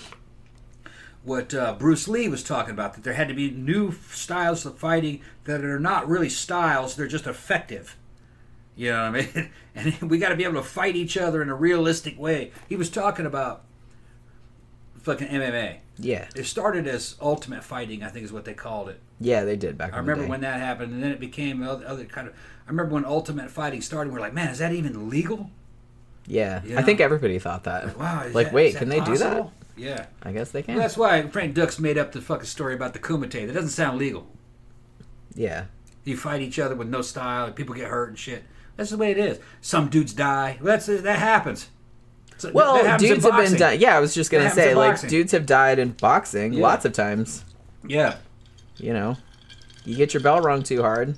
Bruce Lee was talking about, that there had to be new styles of fighting that are not really styles, they're just effective. You know what I mean? And we got to be able to fight each other in a realistic way. He was talking about fucking MMA. Yeah. It started as Ultimate Fighting, I think is what they called it. Yeah, they did back in the day. I remember when that happened, and then it became other kind of... I remember when Ultimate Fighting started, we're like, man, is that even legal? Yeah. I think everybody thought that. Wow. Wait, can they do that? Yeah. I guess they can. Well, that's why Frank Dux made up the fucking story about the Kumite. That doesn't sound legal. Yeah. You fight each other with no style, and people get hurt and shit. That's the way it is. Some dudes die. That happens. That happens dudes have been done. Yeah, I was just gonna say, dudes have died in boxing lots of times. Yeah. You get your bell rung too hard.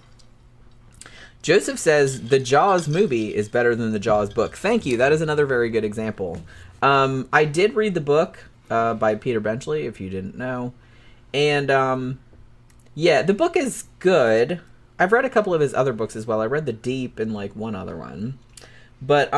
Joseph says the Jaws movie is better than the Jaws book. Thank you. That is another very good example. I did read the book by Peter Benchley, if you didn't know. And, the book is good. I've read a couple of his other books as well. I read The Deep and, one other one. But,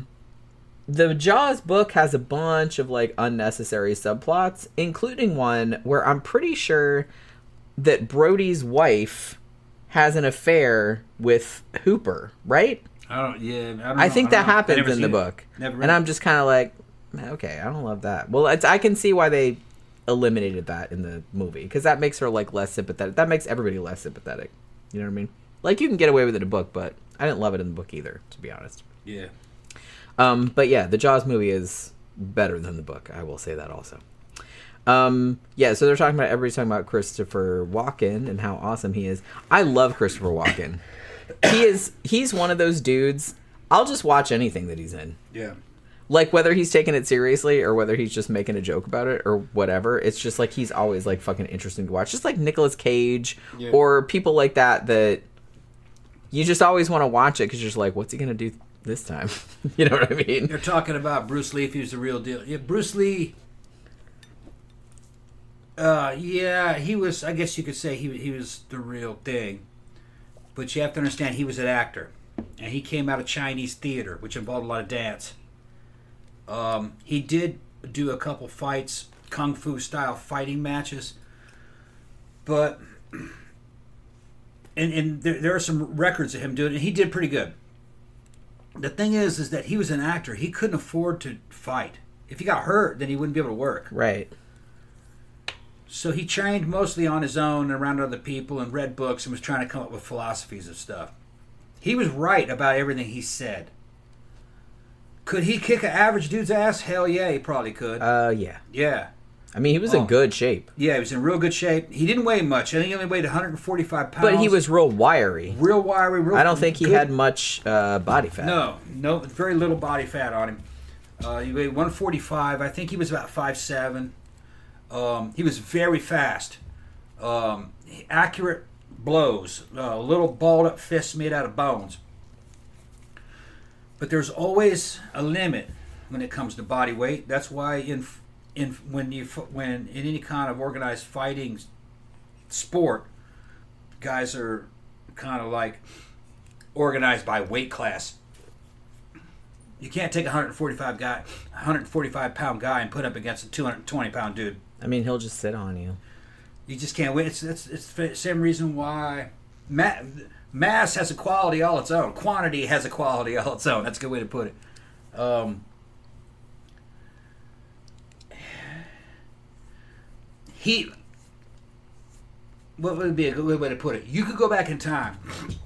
the Jaws book has a bunch of, unnecessary subplots, including one where I'm pretty sure that Brody's wife has an affair with Hooper, right? I think that happens in the book. And I'm just kind of like, okay, I don't love that. Well, I can see why they eliminated that in the movie, because that makes her less sympathetic. That makes everybody less sympathetic. You know what I mean? You can get away with it in a book, but I didn't love it in the book either, to be honest. Yeah. But yeah, the Jaws movie is better than the book. I will say that also. So everybody's talking about Christopher Walken and how awesome he is. I love Christopher Walken. He's one of those dudes. I'll just watch anything that he's in. Yeah. Whether he's taking it seriously or whether he's just making a joke about it or whatever, it's just he's always fucking interesting to watch. Just like Nicolas Cage or people like that you just always want to watch it because you're just like, what's he gonna do this time? You know what I mean? You're talking about Bruce Lee if he was the real deal. Yeah, Bruce Lee. He was. I guess you could say he was the real thing, but you have to understand he was an actor, and he came out of Chinese theater, which involved a lot of dance. He did do a couple fights, kung fu style fighting matches, but and there are some records of him doing it, and he did pretty good. The thing is that he was an actor. He couldn't afford to fight. If he got hurt, then he wouldn't be able to work. Right. So he trained mostly on his own and around other people and read books and was trying to come up with philosophies of stuff. He was right about everything he said. Could he kick an average dude's ass? Hell yeah, he probably could. Yeah. Yeah. I mean, he was in good shape. Yeah, he was in real good shape. He didn't weigh much. I think he only weighed 145 pounds. But he was real wiry. Real wiry. Real I don't think he good. had much body fat. No, very little body fat on him. He weighed 145. I think he was about 5'7". He was very fast. Accurate blows. Little balled up fists made out of bones. But there's always a limit when it comes to body weight. That's why when in any kind of organized fighting sport, guys are kind of like organized by weight class. You can't take a 145 pound guy and put up against a 220 pound dude. I mean, he'll just sit on you. You just can't win. It's the same reason why mass has a quality all its own. Quantity has a quality all its own. That's a good way to put it. What would be a good way to put it? You could go back in time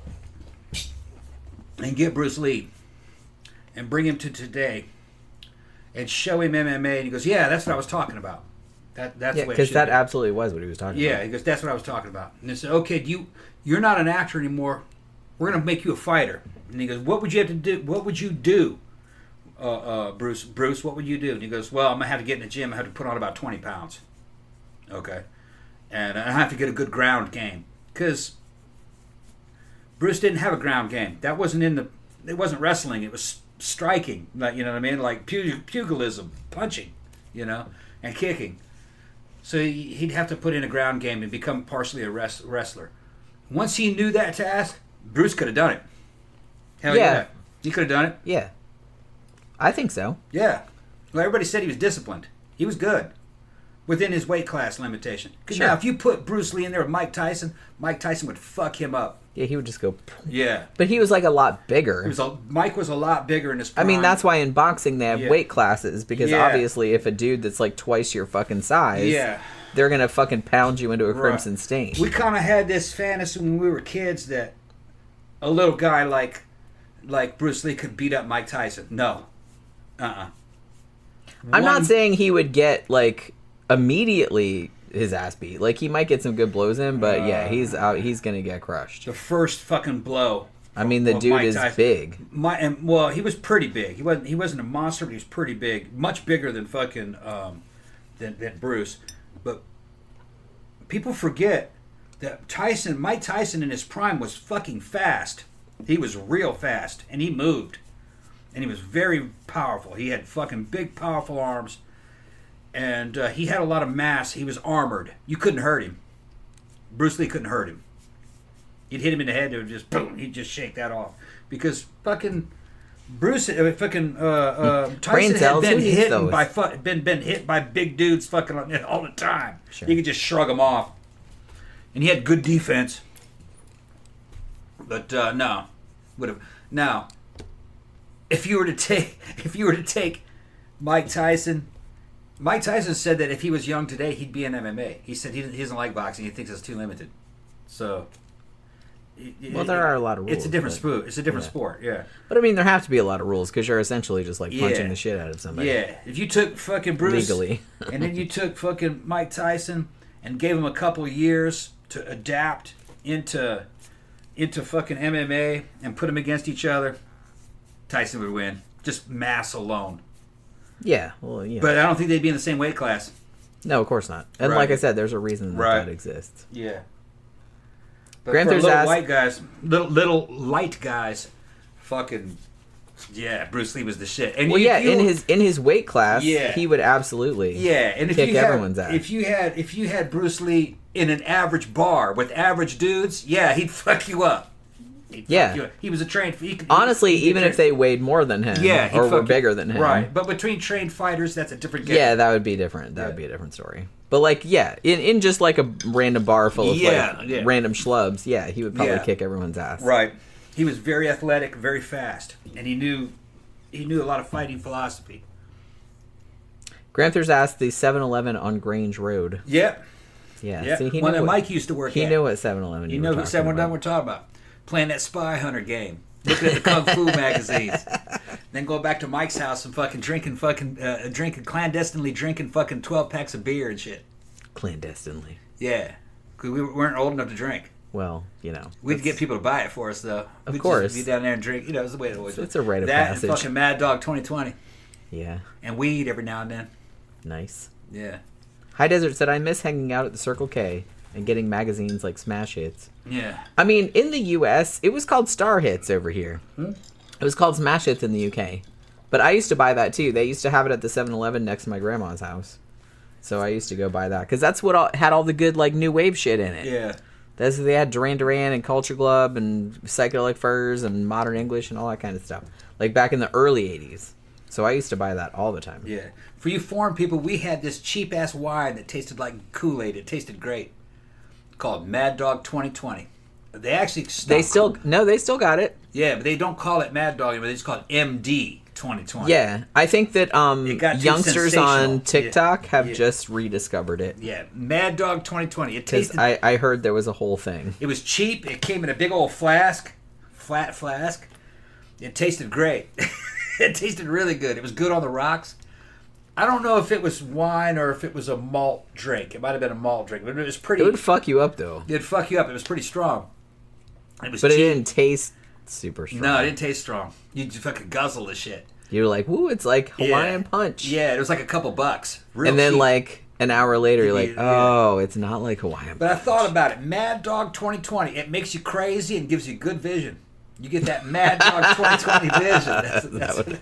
and get Bruce Lee and bring him to today and show him MMA, and he goes, "Yeah, that's what I was talking about." That's because that absolutely was what he was talking about. Yeah, he goes, "That's what I was talking about." And they said, "Okay, you're not an actor anymore. We're going to make you a fighter." And he goes, "What would you have to do? What would you do, Bruce? Bruce, what would you do?" And he goes, "Well, I'm gonna have to get in the gym. I have to put on about 20 pounds. Okay, and I have to get a good ground game because Bruce didn't have a ground game. That wasn't it wasn't wrestling. It was striking. Like, you know what I mean? Like pugilism, punching, and kicking. So he'd have to put in a ground game and become partially a wrestler. Once he knew that task, Bruce could have done it. Hell yeah. He could have done it. Yeah. I think so. Yeah. Well, everybody said he was disciplined. He was good within his weight class limitation. Because Sure. now, if you put Bruce Lee in there with Mike Tyson would fuck him up. Yeah, he would just go. Yeah. But he was like a lot bigger. Mike was a lot bigger in his prime. I mean, that's why in boxing they have weight classes, because Yeah. obviously if a dude that's like twice your fucking size, they're going to fucking pound you into a crimson stain. We kind of had this fantasy when we were kids that a little guy like Bruce Lee could beat up Mike Tyson. No. I'm not saying he would get like immediately his ass beat. Like, he might get some good blows in, but yeah, he's out. He's going to get crushed. The first fucking blow. I mean, the dude is big. Well, he was pretty big. He wasn't a monster, but he was pretty big, much bigger than fucking than Bruce. But people forget that Mike Tyson in his prime was fucking fast. He was real fast, and he moved, and he was very powerful. He had fucking big, powerful arms, and he had a lot of mass. He was armored. You couldn't hurt him. Bruce Lee couldn't hurt him. You'd hit him in the head, it would just boom. He'd just shake that off because fucking Tyson had been hit by big dudes fucking all the time. Sure. He could just shrug them off, and he had good defense. But no, would have now. If you were to take Mike Tyson said that if he was young today, he'd be in MMA. He said he doesn't like boxing. He thinks it's too limited. So. Well, there are a lot of rules. It's a different sport. It's a different sport, yeah. But I mean, there have to be a lot of rules because you're essentially just like punching the shit out of somebody. Yeah. If you took fucking Bruce legally, and then you took fucking Mike Tyson and gave him a couple of years to adapt into fucking MMA and put them against each other, Tyson would win. Just mass alone. Yeah. Well, yeah. But I don't think they'd be in the same weight class. No, of course not. And like I said, there's a reason that exists. Yeah. But Granther's for white guys, little light guys, fucking Bruce Lee was the shit. And well, in his weight class, he would absolutely and kick everyone's ass. If you had Bruce Lee in an average bar with average dudes, he'd fuck you up. He was a trained. Honestly, even if they weighed more than him, or were bigger than him, right? But between trained fighters, that's a different game. Yeah, that would be different. That would be a different story. But like, in just like a random bar full of random schlubs, he would probably kick everyone's ass. Right. He was very athletic, very fast, and he knew a lot of fighting philosophy. Granther's asked the 7-Eleven on Grange Road. Yep. Yeah. See, one that Mike used to work at. He knew what 7-Eleven. He knew what 7-Eleven we're talking about. Playing that Spy Hunter game. Looking at the Kung Fu magazines. Then go back to Mike's house and fucking drinking clandestinely drinking fucking 12 packs of beer and shit. Clandestinely. Yeah, because we weren't old enough to drink. Well, you know. We'd get people to buy it for us, though. Of course. Just be down there and drink. You know, it's the way it was. It's a rite of that passage. And fucking Mad Dog 2020. Yeah. And weed every now and then. Nice. Yeah. High Desert said, I miss hanging out at the Circle K and getting magazines like Smash Hits. Yeah. I mean, in the U.S., it was called Star Hits over here. Hmm? It was called Smash Hits in the U.K. But I used to buy that, too. They used to have it at the 7-Eleven next to my grandma's house. So I used to go buy that. Because that's what had all the good, like, new wave shit in it. Yeah. They had Duran Duran and Culture Club and Psychedelic Furs and Modern English and all that kind of stuff. Like, back in the early 80s. So I used to buy that all the time. Yeah. For you foreign people, we had this cheap-ass wine that tasted like Kool-Aid. It tasted great. Called Mad Dog 2020. They actually stopped. They still got it. Yeah, but they don't call it Mad Dog anymore. They just call it MD 2020. Yeah, I think that got too youngsters on sensational. TikTok have Yeah. just rediscovered it. Yeah, Mad Dog 2020. It Because tasted. I heard there was a whole thing. It was cheap. It came in a big old flask, flat flask. It tasted great. It tasted really good. It was good on the rocks. I don't know if it was wine or if it was a malt drink. It might have been a malt drink, but it was pretty. It would fuck you up, though. It'd fuck you up. It was pretty strong. It was But cheap. it didn't taste super strong. No, it didn't taste strong. You just fucking guzzle the shit. You were like, woo, it's like Hawaiian Yeah. Punch. Yeah, it was like a couple bucks. Real And then, cheap. like, an hour later, you're like, Yeah. oh, it's not like Hawaiian But I Punch. thought about it. Mad Dog 2020. It makes you crazy and gives you good vision. You get that Mad Dog 2020 vision.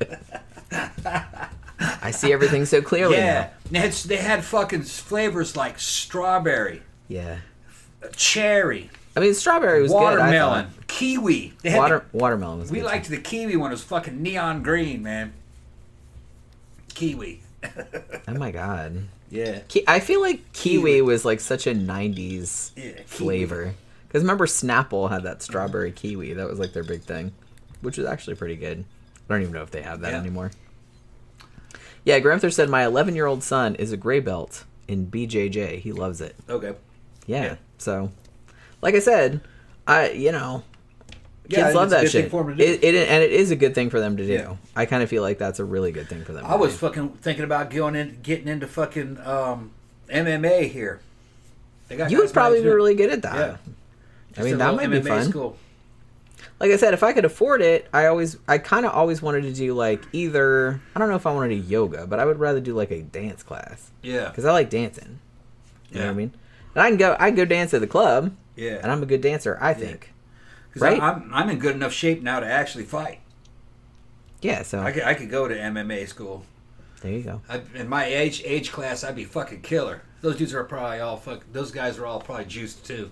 I see everything so clearly Yeah. now. They had fucking flavors like strawberry, Yeah. cherry, I mean, strawberry was watermelon, good, kiwi. They I had thought. Watermelon was we good. liked the kiwi one. It was fucking neon green, man. Kiwi. Oh, my God. Yeah. I feel like Kiwi. kiwi was like such a 90s Yeah, kiwi. flavor. Because remember Snapple had that strawberry kiwi. That was like their big thing. Which was actually pretty good. I don't even know if they have that Yeah. anymore. Yeah, Gramther said, my 11-year-old son is a gray belt in BJJ. He loves it. Okay. Yeah. Yeah. So, like I said, kids Yeah, I think love it's a that good shit. thing for 'em to do. And it is a good thing for them to do. Yeah. I kind of feel like that's a really good thing for them. I to was do. fucking thinking about getting into fucking MMA here. They got You would guys probably managed be to- really good at that. Yeah. I mean, that might be MMA fun. School. Like I said, if I could afford it, I kind of always wanted to do like either, I don't know if I wanted to do yoga, but I would rather do like a dance class Yeah. because I like dancing. You know Yeah. what I mean? And I can go dance at the club, Yeah. and I'm a good dancer, I think. 'Cause right? I'm in good enough shape now to actually fight. Yeah, so I could go to MMA school. there you go. In my age class, I'd be fucking killer. Those dudes are probably all those guys are all probably juiced too.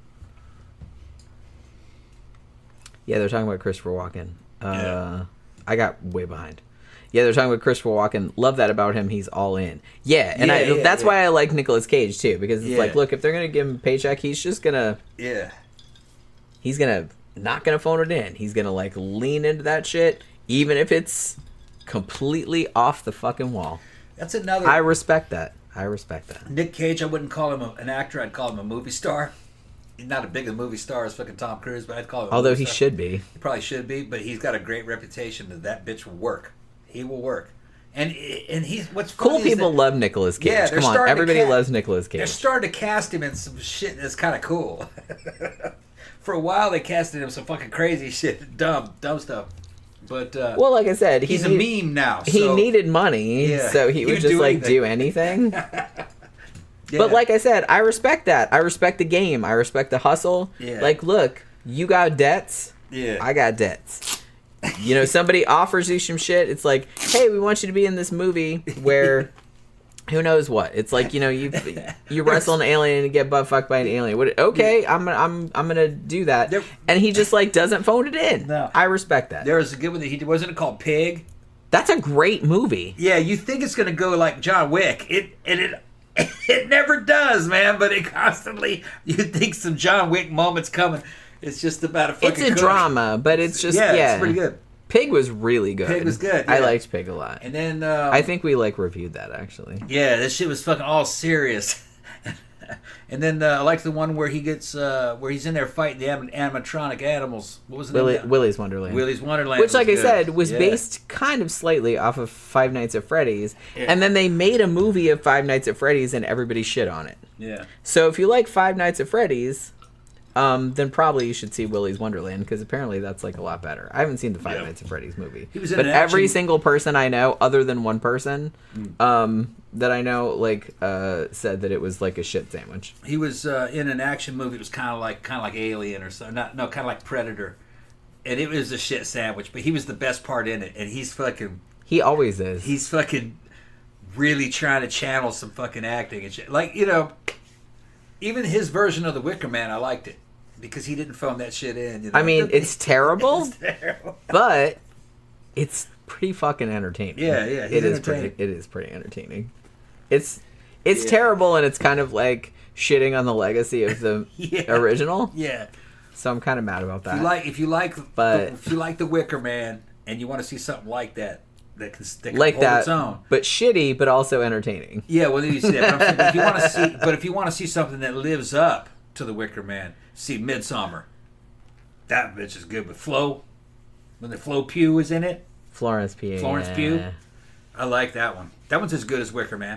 Yeah, they're talking about Christopher Walken. Yeah. I got way behind. Yeah, they're talking about Christopher Walken. Love that about him. He's all in. Yeah, and that's why I like Nicolas Cage too, because it's like, look, if they're gonna give him a paycheck, he's gonna not gonna phone it in. He's gonna like lean into that shit, even if it's completely off the fucking wall. That's another. I respect that. Nick Cage, I wouldn't call him an actor. I'd call him a movie star. He's not as big a movie star as fucking Tom Cruise, but I'd call him. Although he should be. He probably should be, but he's got a great reputation that bitch will work. He will work. And he's what's funny Cool is people that- love Nicolas Cage. Yeah, they're Come on, starting to everybody loves Nicolas Cage. They're starting to cast him in some shit that's kind of cool. For a while, they casted him some fucking crazy shit, dumb stuff. But Well, like I said, he's a meme now. He so- needed money, Yeah. so he would just like do anything. Yeah. But like I said, I respect that. I respect the game. I respect the hustle. Yeah. Like, look, you got debts. Yeah. I got debts. You know, somebody offers you some shit. It's like, hey, we want you to be in this movie where, who knows what? It's like, you know, you wrestle an alien and get butt fucked by an alien. Okay, I'm gonna do that. And he just like doesn't phone it in. No. I respect that. There was a good one that he wasn't it called Pig. That's a great movie. Yeah, you think it's gonna go like John Wick. It never does, man. But it constantly you think some John Wick moments coming. It's just about a fucking. It's a cook. drama, but it's just It's pretty good. Pig was really good. Pig was good, I yeah. liked Pig a lot. And then I think we like reviewed that actually. yeah, this shit was fucking all serious. And then I like the one where he gets where he's in there fighting the animatronic animals. What was the name of that? Willy's Wonderland. Willy's Wonderland. Which, like I good. said, was Yeah. based kind of slightly off of Five Nights at Freddy's. Yeah. And then they made a movie of Five Nights at Freddy's and everybody shit on it. Yeah. So if you like Five Nights at Freddy's, then probably you should see Willy's Wonderland, because apparently that's like a lot better. I haven't seen the Five Nights at Freddy's movie. He was in but an every action- single person I know, other than one person, that I know, like, said that it was like a shit sandwich. He was in an action movie. It was kind of like Alien or something. Kind of like Predator. And it was a shit sandwich, but he was the best part in it. And he's He always is. he's fucking really trying to channel some fucking acting and shit. Like, even his version of the Wicker Man, I liked it because he didn't phone that shit in. I mean, it's terrible, It's terrible. but it's pretty fucking entertaining. Yeah, yeah, he's It is entertaining. pretty. It is pretty entertaining. It's terrible, and it's kind of like shitting on the legacy of the Yeah. original. Yeah. So I'm kind of mad about that. If you like the Wicker Man and you want to see something like that can like hold that, its own. but shitty, but also entertaining. Yeah, well, you see that. But I'm saying, if you want to see something that lives up to the Wicker Man, see Midsommar. That bitch is good. With Flo, when the Flo Pugh is in it, Florence Pugh. Florence Pugh. I like that one. That one's as good as Wicker Man.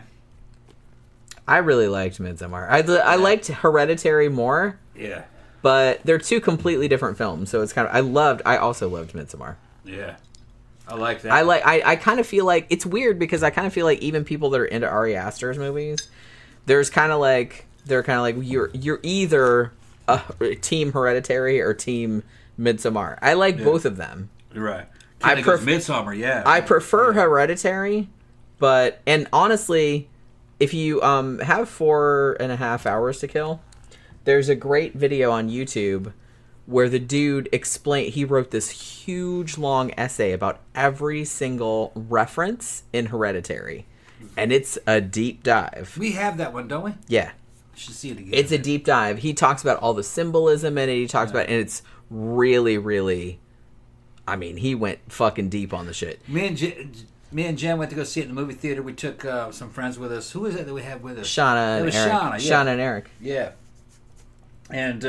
I really liked Midsommar. I liked Hereditary more, Yeah, but they're two completely different films. So it's kind of I also loved Midsommar. yeah, I like that. I kind of feel like it's weird because I kind of feel like even people that are into Ari Aster's movies, they're kind of like you're either a team Hereditary or team Midsommar. I like both of them. You're right. I Midsommar. Yeah, I prefer Hereditary, and honestly, if you have 4.5 hours to kill, there's a great video on YouTube where the dude he wrote this huge long essay about every single reference in Hereditary, and it's a deep dive. We have that one, don't we? Yeah, Should see it again. it's a deep dive. He talks about all the symbolism in it. He talks about, and it's really, really. I mean, he went fucking deep on the shit. Me and Jen went to go see it in the movie theater. We took some friends with us. Who is it that we had with us? Shauna It and was Eric. Shauna, yeah. Shauna and Eric. Yeah. And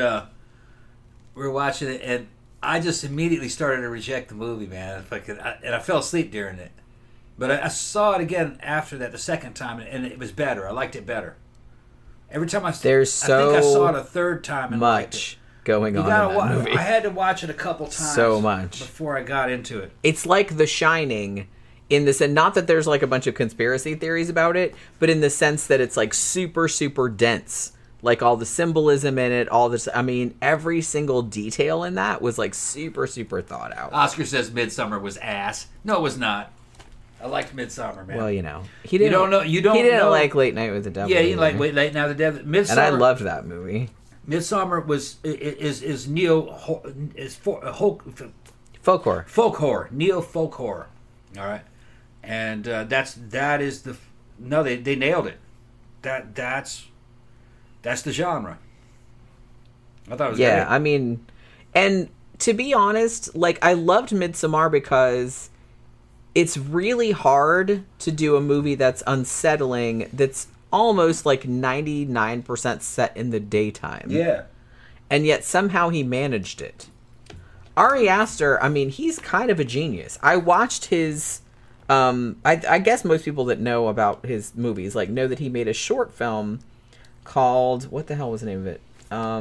we were watching it, and I just immediately started to reject the movie, man. And I fell asleep during it. But I saw it again after that, the second time, and it was better. I liked it better. Every time I think I saw it a third time and liked it. Much going You on gotta in that watch. movie. I had to watch it a couple times. So much. before I got into it. It's like The Shining in this, and not that there's like a bunch of conspiracy theories about it, but in the sense that it's like super, super dense. Like all the symbolism in it, all this. I mean, every single detail in that was like super, super thought out. Oscar says Midsommar was ass. No, it was not. I liked Midsommar, man. Well, he didn't. don't know- you don't He didn't know- like Late Night with the Devil. Yeah, you either. like Wait Late Now the Devil. Midsommar, And I loved that movie. Midsommar is neo is Folk horror. folk horror, neo folk horror. All right, and that is the no, they nailed it. That's the genre. I thought it was Yeah, great. I mean, and to be honest, like I loved Midsommar because it's really hard to do a movie that's unsettling, that's almost like 99% set in the daytime. Yeah. And yet somehow he managed it. Ari Aster, I mean, he's kind of a genius. I watched his I guess most people that know about his movies like know that he made a short film called, what the hell was the name of it?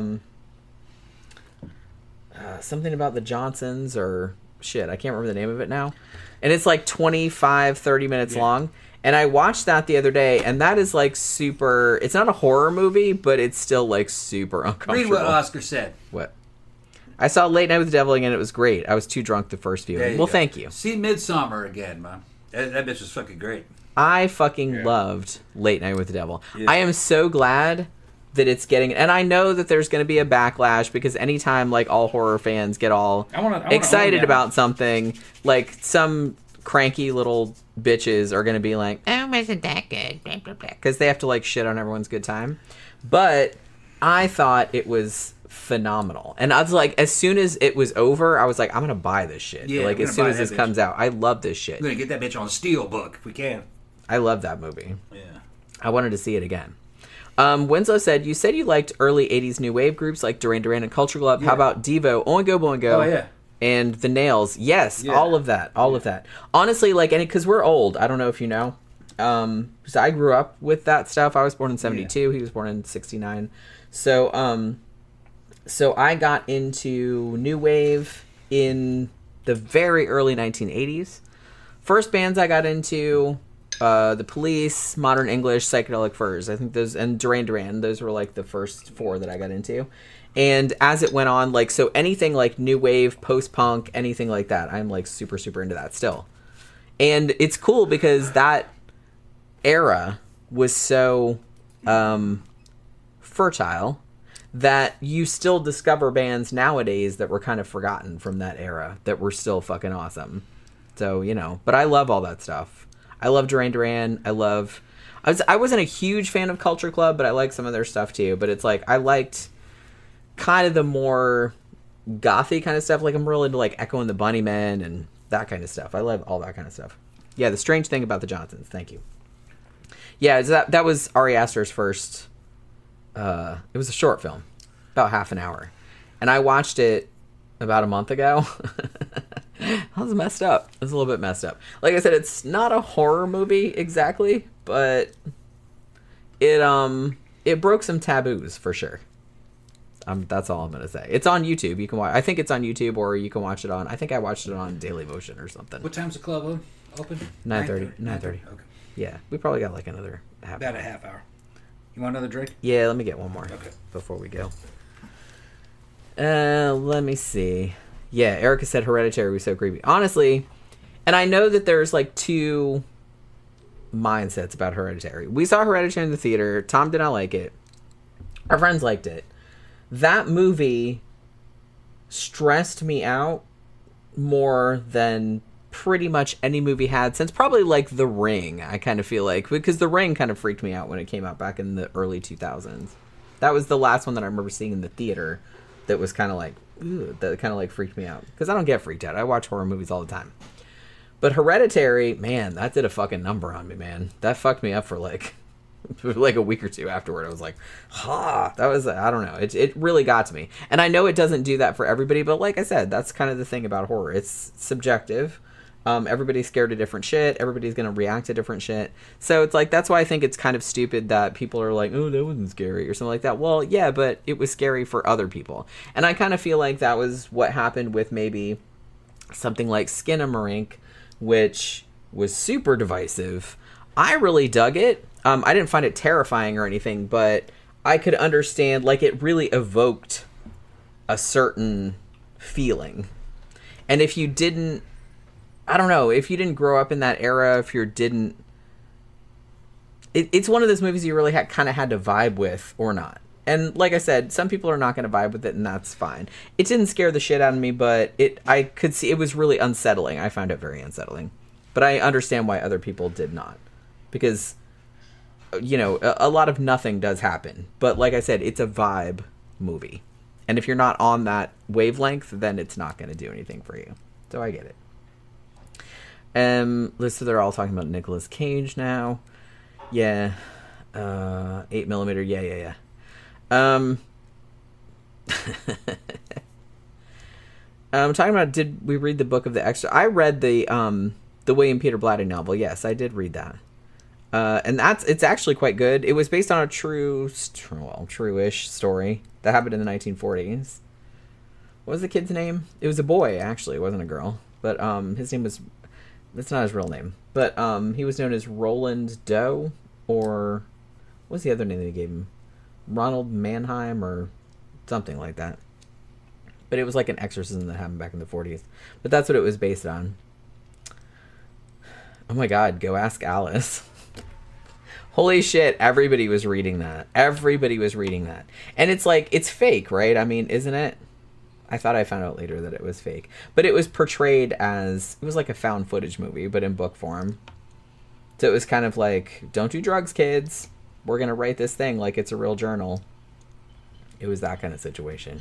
Something about the Johnsons or shit, I can't remember the name of it now. And it's like 25-30 minutes long. And I watched that the other day, and that is like super, it's not a horror movie, but it's still like super uncomfortable. Read what Oscar said. What? I saw Late Night with the Devil again, it was great. I was too drunk the first There viewing. you Well, go. thank you. See Midsommar again, man. That bitch was fucking great. I fucking loved Late Night with the Devil. Yeah. I am so glad that it's getting, and I know that there's going to be a backlash because anytime like all horror fans get all I wanna excited own that. about something, like some cranky little bitches are going to be like, "Oh, wasn't that good?" Because they have to like shit on everyone's good time. But I thought it was phenomenal, and I was like, as soon as it was over, I was like, I'm going to buy this shit. Yeah, like I'm as gonna soon buy as that this bitch. comes out, I love this shit. We're gonna get that bitch on Steelbook if we can. I love that movie. Yeah. I wanted to see it again. Winslow said, you said you liked early 80s new wave groups like Duran Duran and Culture Club. Yeah. How about Devo, Oingo Boingo, Oh, yeah. and The Nails? Yes, Yeah. all of that. All of that. Honestly, like, and because we're old, I don't know if you know. So I grew up with that stuff. I was born in 72. He was born in 69. So, so I got into new wave in the very early 1980s. First bands I got into... The Police, Modern English, Psychedelic Furs. I think those, and Duran Duran, those were like the first 4 that I got into. And as it went on, like, so anything like new wave, post-punk, anything like that, I'm like super, super into that still. And it's cool because that era was so fertile that you still discover bands nowadays that were kind of forgotten from that era that were still fucking awesome. So, you know, but I love all that stuff. I love Duran Duran. I wasn't a huge fan of Culture Club, but I like some of their stuff too. But it's like, I liked kind of the more gothy kind of stuff. Like, I'm really into like Echo and the Bunnymen and that kind of stuff. I love all that kind of stuff. Yeah, The Strange Thing About the Johnsons. Thank you. Yeah, that was Ari Aster's first, it was a short film, about half an hour. And I watched it about a month ago. I was messed up. It was a little bit messed up. Like I said, it's not a horror movie exactly, but it broke some taboos for sure. That's all I'm gonna say. It's on YouTube. You can watch. I think it's on YouTube, or you can watch it on. I think I watched it on Daily Motion or something. What time's the club open? 9:30. 9:30. Okay. Yeah, we probably got like another half. About a half hour. You want another drink? Yeah, let me get one more. Okay. Before we go. Let me see. Yeah, Erica said Hereditary was so creepy. Honestly, and I know that there's like 2 mindsets about Hereditary. We saw Hereditary in the theater. Tom did not like it. Our friends liked it. That movie stressed me out more than pretty much any movie had since probably like The Ring, I kind of feel like. Because The Ring kind of freaked me out when it came out back in the early 2000s. That was the last one that I remember seeing in the theater that was kind of like, ooh, that kind of like freaked me out. Because I don't get freaked out. I watch horror movies all the time. But Hereditary, man, that did a fucking number on me, man. That fucked me up for like a week or 2 afterward. I was like, that was, I don't know. It really got to me. And I know it doesn't do that for everybody, but like I said, that's kind of the thing about horror. It's subjective. Everybody's scared of different shit. Everybody's going to react to different shit. So it's like, that's why I think it's kind of stupid that people are like, oh, that wasn't scary or something like that. Well, yeah, but it was scary for other people. And I kind of feel like that was what happened with maybe something like Skinamarink, which was super divisive. I really dug it. I didn't find it terrifying or anything, but I could understand, like, it really evoked a certain feeling. And if you didn't, I don't know, if you didn't grow up in that era, if you didn't, it's one of those movies you really kind of had to vibe with or not. And like I said, some people are not going to vibe with it, and that's fine. It didn't scare the shit out of me, but I could see it was really unsettling. I found it very unsettling. But I understand why other people did not. Because, you know, a lot of nothing does happen. But like I said, it's a vibe movie. And if you're not on that wavelength, then it's not going to do anything for you. So I get it. So they're all talking about Nicolas Cage now. Yeah. 8mm. Yeah. I'm talking about, did we read the book of the Exorcist? I read the William Peter Blatty novel. Yes, I did read that. And it's actually quite good. It was based on a true-ish story that happened in the 1940s. What was the kid's name? It was a boy, actually. It wasn't a girl. But his name was, that's not his real name. But he was known as Roland Doe, or what was the other name they gave him? Ronald Mannheim or something like that. But it was like an exorcism that happened back in the 40s. But that's what it was based on. Oh my god, go ask Alice. Holy shit, everybody was reading that. Everybody was reading that. And it's like, it's fake, right? I mean, isn't it? I thought I found out later that it was fake. But it was portrayed as, it was like a found footage movie, but in book form. So it was kind of like, don't do drugs, kids. We're going to write this thing like it's a real journal. It was that kind of situation.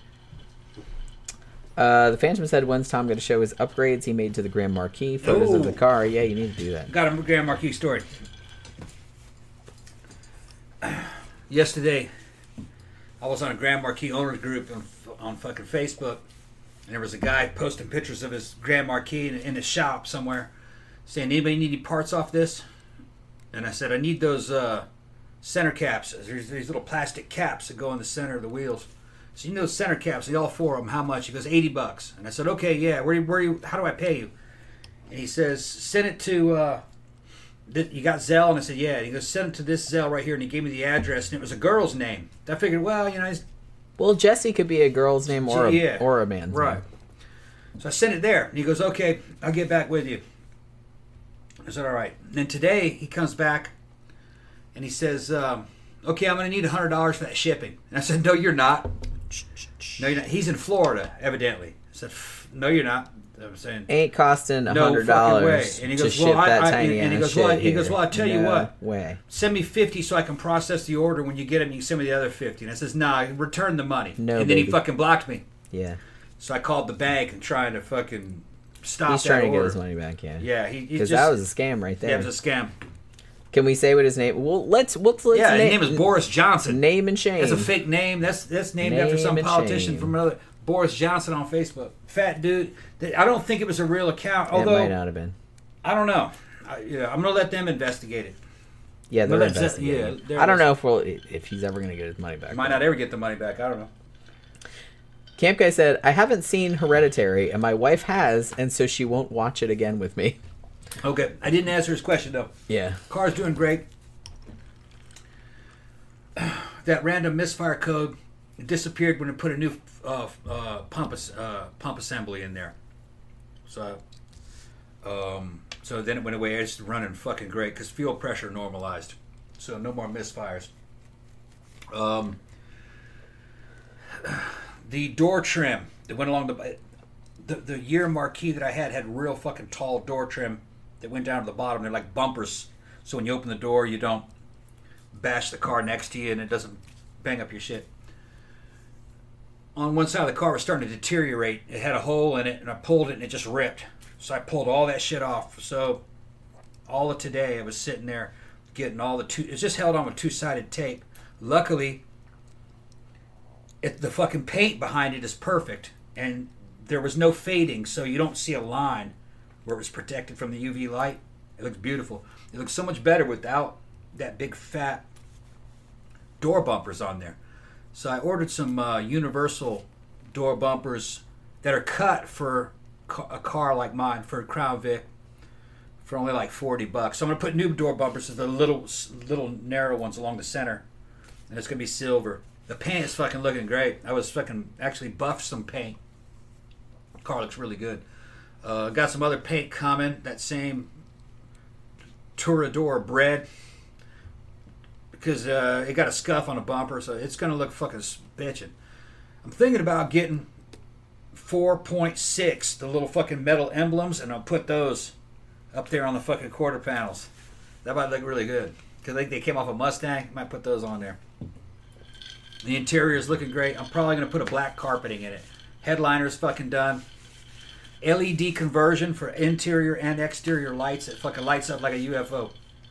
The Phantom said, when's Tom going to show his upgrades he made to the Grand Marquis? Photos of the car. Yeah, you need to do that. Got a Grand Marquis story. Yesterday, I was on a Grand Marquis owners group on fucking Facebook, and there was a guy posting pictures of his Grand Marquis in his shop somewhere, saying, "Anybody need any parts off this?" And I said, "I need those center caps. There's these little plastic caps that go in the center of the wheels. So you know those center caps, all four of them. How much?" He goes, $80. And I said, "Okay, yeah. Where you? How do I pay you?" And he says, "Send it to." You got Zelle? And I said, yeah. And he goes, "Send it to this Zelle right here." And he gave me the address, and it was a girl's name. I figured, well, well, Jesse could be a girl's name or a man's right. name. So I sent it there. And he goes, "Okay, I'll get back with you." I said, "All right." And then today he comes back and he says, "Okay, I'm going to need $100 for that shipping." And I said, "No, you're not." "No, you're not." He's in Florida, evidently. I said, "No, you're not." I'm saying, ain't costing $100 no fucking way. And he goes, to ship that tiny and he ass goes, well, shit he goes, here. "Well, I tell you No what, way. send me 50 so I can process the order. When you get them, you can send me the other 50. And I says, "Nah, return the money." No, and then he baby. fucking blocked me. Yeah. So I called the bank and trying to fucking stop He's that trying to order. get his money back, yeah. Yeah, he Because just, that was a scam right there. yeah, it was a scam. Can we say what his name? Well, let's Yeah, his name is Boris Johnson. Name and shame. That's a fake name. That's named after Name some and politician shame. from another. Boris Johnson on Facebook. Fat dude. I don't think it was a real account. It Although might not have been. I don't know. I'm going to let them investigate it. Yeah, they're Well, that's- investigating. yeah, I don't know if he's ever going to get his money back. Might not ever get the money back. I don't know. Camp Guy said, "I haven't seen Hereditary, and my wife has, and so she won't watch it again with me." Okay, I didn't answer his question though. Yeah. Car's doing great. That random misfire code disappeared when I put a new pump assembly in there. So then it went away. It's running fucking great because fuel pressure normalized. So no more misfires. The door trim that went along the year Marquis that I had real fucking tall door trim that went down to the bottom. They're like bumpers, so when you open the door, you don't bash the car next to you and it doesn't bang up your shit. On one side of the car was starting to deteriorate. It had a hole in it, and I pulled it, and it just ripped. So I pulled all that shit off. So all of today, I was sitting there getting all the it's just held on with two-sided tape. Luckily, the fucking paint behind it is perfect, and there was no fading, so you don't see a line where it was protected from the UV light. It looks beautiful. It looks so much better without that big fat door bumpers on there. So I ordered some universal door bumpers that are cut for a car like mine, for a Crown Vic, for only like $40. So I'm gonna put new door bumpers, the little narrow ones along the center, and it's gonna be silver. The paint is fucking looking great. I was fucking actually buffed some paint. The car looks really good. Got some other paint coming. That same Tourador bread, because it got a scuff on a bumper, so it's gonna look fucking bitchin'. I'm thinking about getting 4.6, the little fucking metal emblems, and I'll put those up there on the fucking quarter panels. That might look really good because they came off a Mustang. Might put those on there. The interior is looking great. I'm probably gonna put a black carpeting in it. Headliner's fucking done. LED conversion for interior and exterior lights. It fucking lights up like a UFO.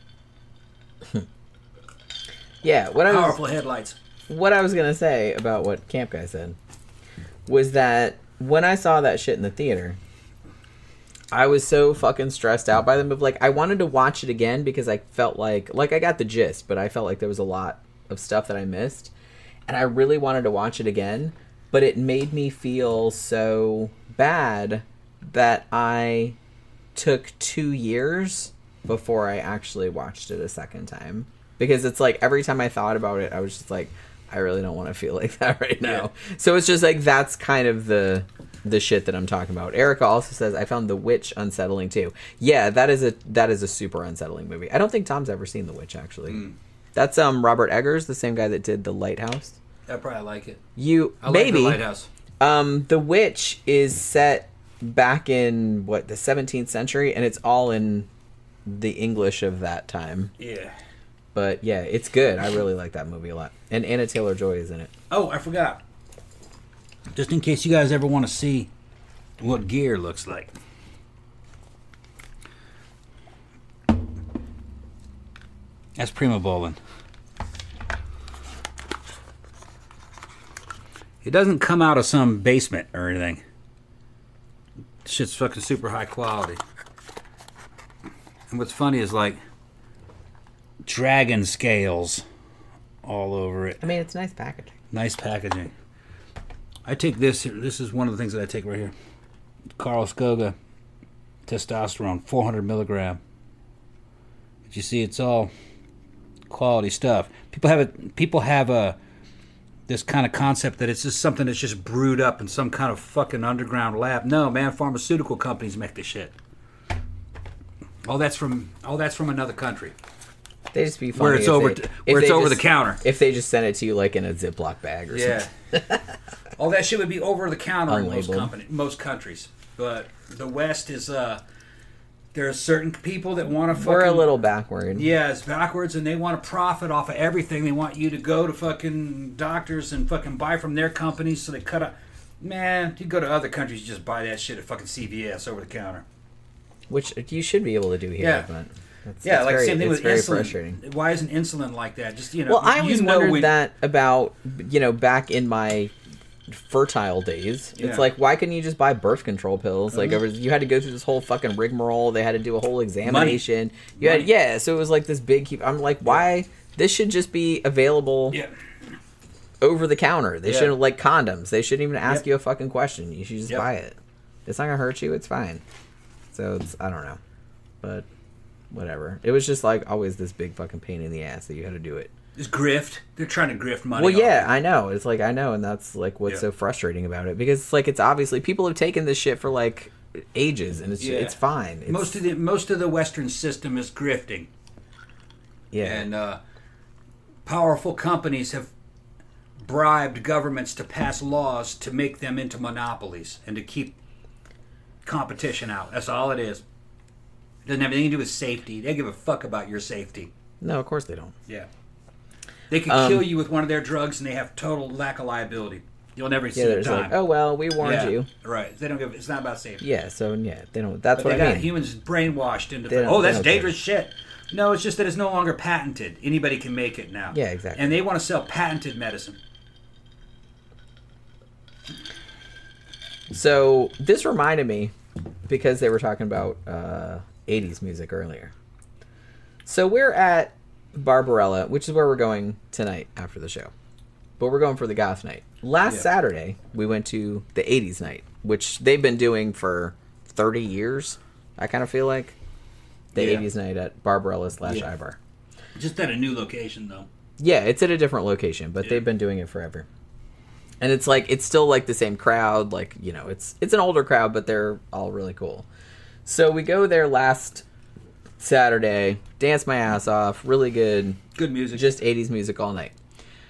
Yeah, Powerful headlights. What I was gonna say about what Camp Guy said was that when I saw that shit in the theater, I was so fucking stressed out by the movie. Like, I wanted to watch it again because I felt like I got the gist, but I felt like there was a lot of stuff that I missed, and I really wanted to watch it again. But it made me feel so bad that I took 2 years before I actually watched it a second time. Because it's like every time I thought about it, I was just like, I really don't want to feel like that right now. Yeah. So it's just like that's kind of the shit that I'm talking about. Erica also says, I found The Witch unsettling too. Yeah, that is a super unsettling movie. I don't think Tom's ever seen The Witch actually. That's Robert Eggers, the same guy that did The Lighthouse. I probably like it. I like The Lighthouse. The Witch is set back in the 17th century, and it's all in the English of that time. Yeah. But yeah, it's good. I really like that movie a lot. And Anna Taylor-Joy is in it. Oh, I forgot. Just in case you guys ever want to see what gear looks like. That's Prima Bowling. It doesn't come out of some basement or anything. Shit's fucking super high quality. And what's funny is like dragon scales all over it. I mean, it's nice packaging. Nice packaging. I take this. This is one of the things that I take right here. Carl Skoga testosterone, 400 milligram. But you see, it's all quality stuff. People have a this kind of concept that it's just something that's just brewed up in some kind of fucking underground lab. No, man, pharmaceutical companies make this shit. All that's from another country. They just be funny where it's over the counter. If they just send it to you like in a Ziploc bag or something. All that shit would be over the counter in Unlabeled. most countries. But the West is there are certain people that want to fucking... We're a little backward. Yeah, it's backwards, and they want to profit off of everything. They want you to go to fucking doctors and fucking buy from their companies, so they cut out... Man, you go to other countries, you just buy that shit at fucking CVS over the counter. Which you should be able to do here, Yeah. but... Same thing with very insulin. frustrating. Why isn't insulin like that? Just, Well, I always wondered that about, back in my fertile days. Yeah. It's like, why couldn't you just buy birth control pills? Like, you had to go through this whole fucking rigmarole. They had to do a whole examination. Money. So it was like this big... I'm like, why... This should just be available over the counter. They shouldn't, like condoms. They shouldn't even ask you a fucking question. You should just buy it. It's not going to hurt you. It's fine. So, I don't know. But... whatever. It was just like always this big fucking pain in the ass that you had to do it. It's grift. They're trying to grift money. Well, yeah, off I know. It's like, I know, and that's like what's so frustrating about it, because it's like, it's obviously people have taken this shit for like ages, and it's fine. It's, most of the Western system is grifting. Yeah, and powerful companies have bribed governments to pass laws to make them into monopolies and to keep competition out. That's all it is. It doesn't have anything to do with safety. They give a fuck about your safety. no, of course they don't. Yeah. They can kill you with one of their drugs, and they have total lack of liability. You'll never see a dime. Like, oh well, we warned you. Right. They don't give. It's not about safety. Yeah. So they don't. That's But what they I got mean. humans brainwashed into. They don't- Oh, they that's don't dangerous shit. No, it's just that it's no longer patented. Anybody can make it now. Yeah, exactly. And they want to sell patented medicine. So this reminded me, because they were talking about 80s music earlier. So we're at Barbarella, which is where we're going tonight after the show. But we're going for the goth night. Last Saturday, we went to the 80s night, which they've been doing for 30 years, I kind of feel like. The 80s night at Barbarella / iBar. Just at a new location, though. Yeah, it's at a different location, but they've been doing it forever. And it's like, it's still like the same crowd, like, it's an older crowd, but they're all really cool. So we go there last Saturday, dance my ass off, really good. Good music. Just 80s music all night.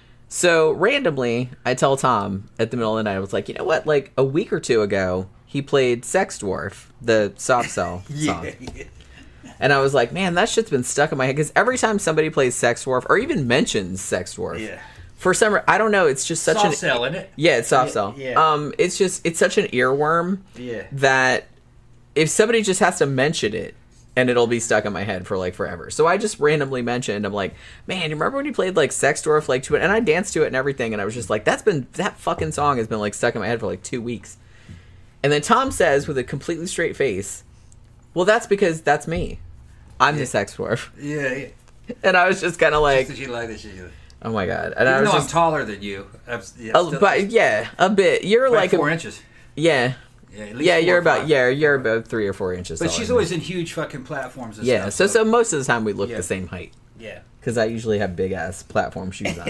So randomly, I tell Tom at the middle of the night, I was like, you know what, like a week or two ago, he played Sex Dwarf, the Soft Cell song. And I was like, man, that shit's been stuck in my head, because every time somebody plays Sex Dwarf, or even mentions Sex Dwarf, for some reason, I don't know, it's just such soft cell, isn't it? Yeah, it's Soft Cell. Yeah. It's such an earworm that if somebody just has to mention it, and it'll be stuck in my head for like forever. So I just randomly mentioned, I'm like, man, you remember when you played like Sex Dwarf like 2, and I danced to it and everything, and I was just like, that fucking song has been like stuck in my head for like 2 weeks. And then Tom says with a completely straight face, well, that's because that's me. I'm the Sex Dwarf. Yeah. And I was just kind of like, Just that you like this shit. oh my god. And Even I was though just, I'm taller than you. but yeah, a bit. You're like 4 inches. Yeah. Yeah, at least 4 you're or about 5. you're about 3 or 4 inches. But taller she's than me. always in huge fucking platforms and Yeah, stuff. so most of the time we look the same height. Yeah. Because I usually have big ass platform shoes on.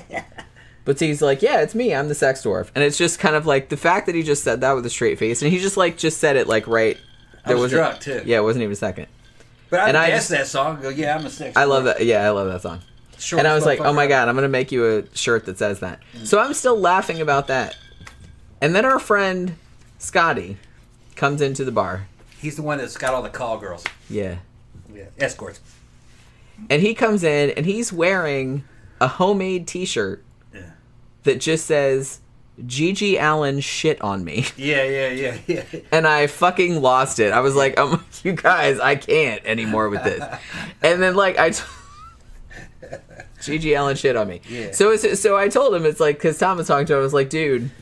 But so he's like, yeah, it's me. I'm the Sex Dwarf. And it's just kind of like the fact that he just said that with a straight face, and he just said it like right. I was drunk too. Yeah, it wasn't even a second. But I And I guessed just- that song. Go, yeah, I'm a Sex I Dwarf. love that. Yeah, I love that song. And I was like, oh my god, I'm going to make you a shirt that says that. So I'm still laughing about that. And then our friend Scotty comes into the bar. He's the one that's got all the call girls. Yeah. Yeah. Escorts. And he comes in and he's wearing a homemade t-shirt that just says, Gigi Allen shit on me. Yeah. And I fucking lost it. I was like, you guys, I can't anymore with this. And then Gigi Allen shit on me. Yeah. So I told him, it's like, because Tom was talking to him, I was like, dude,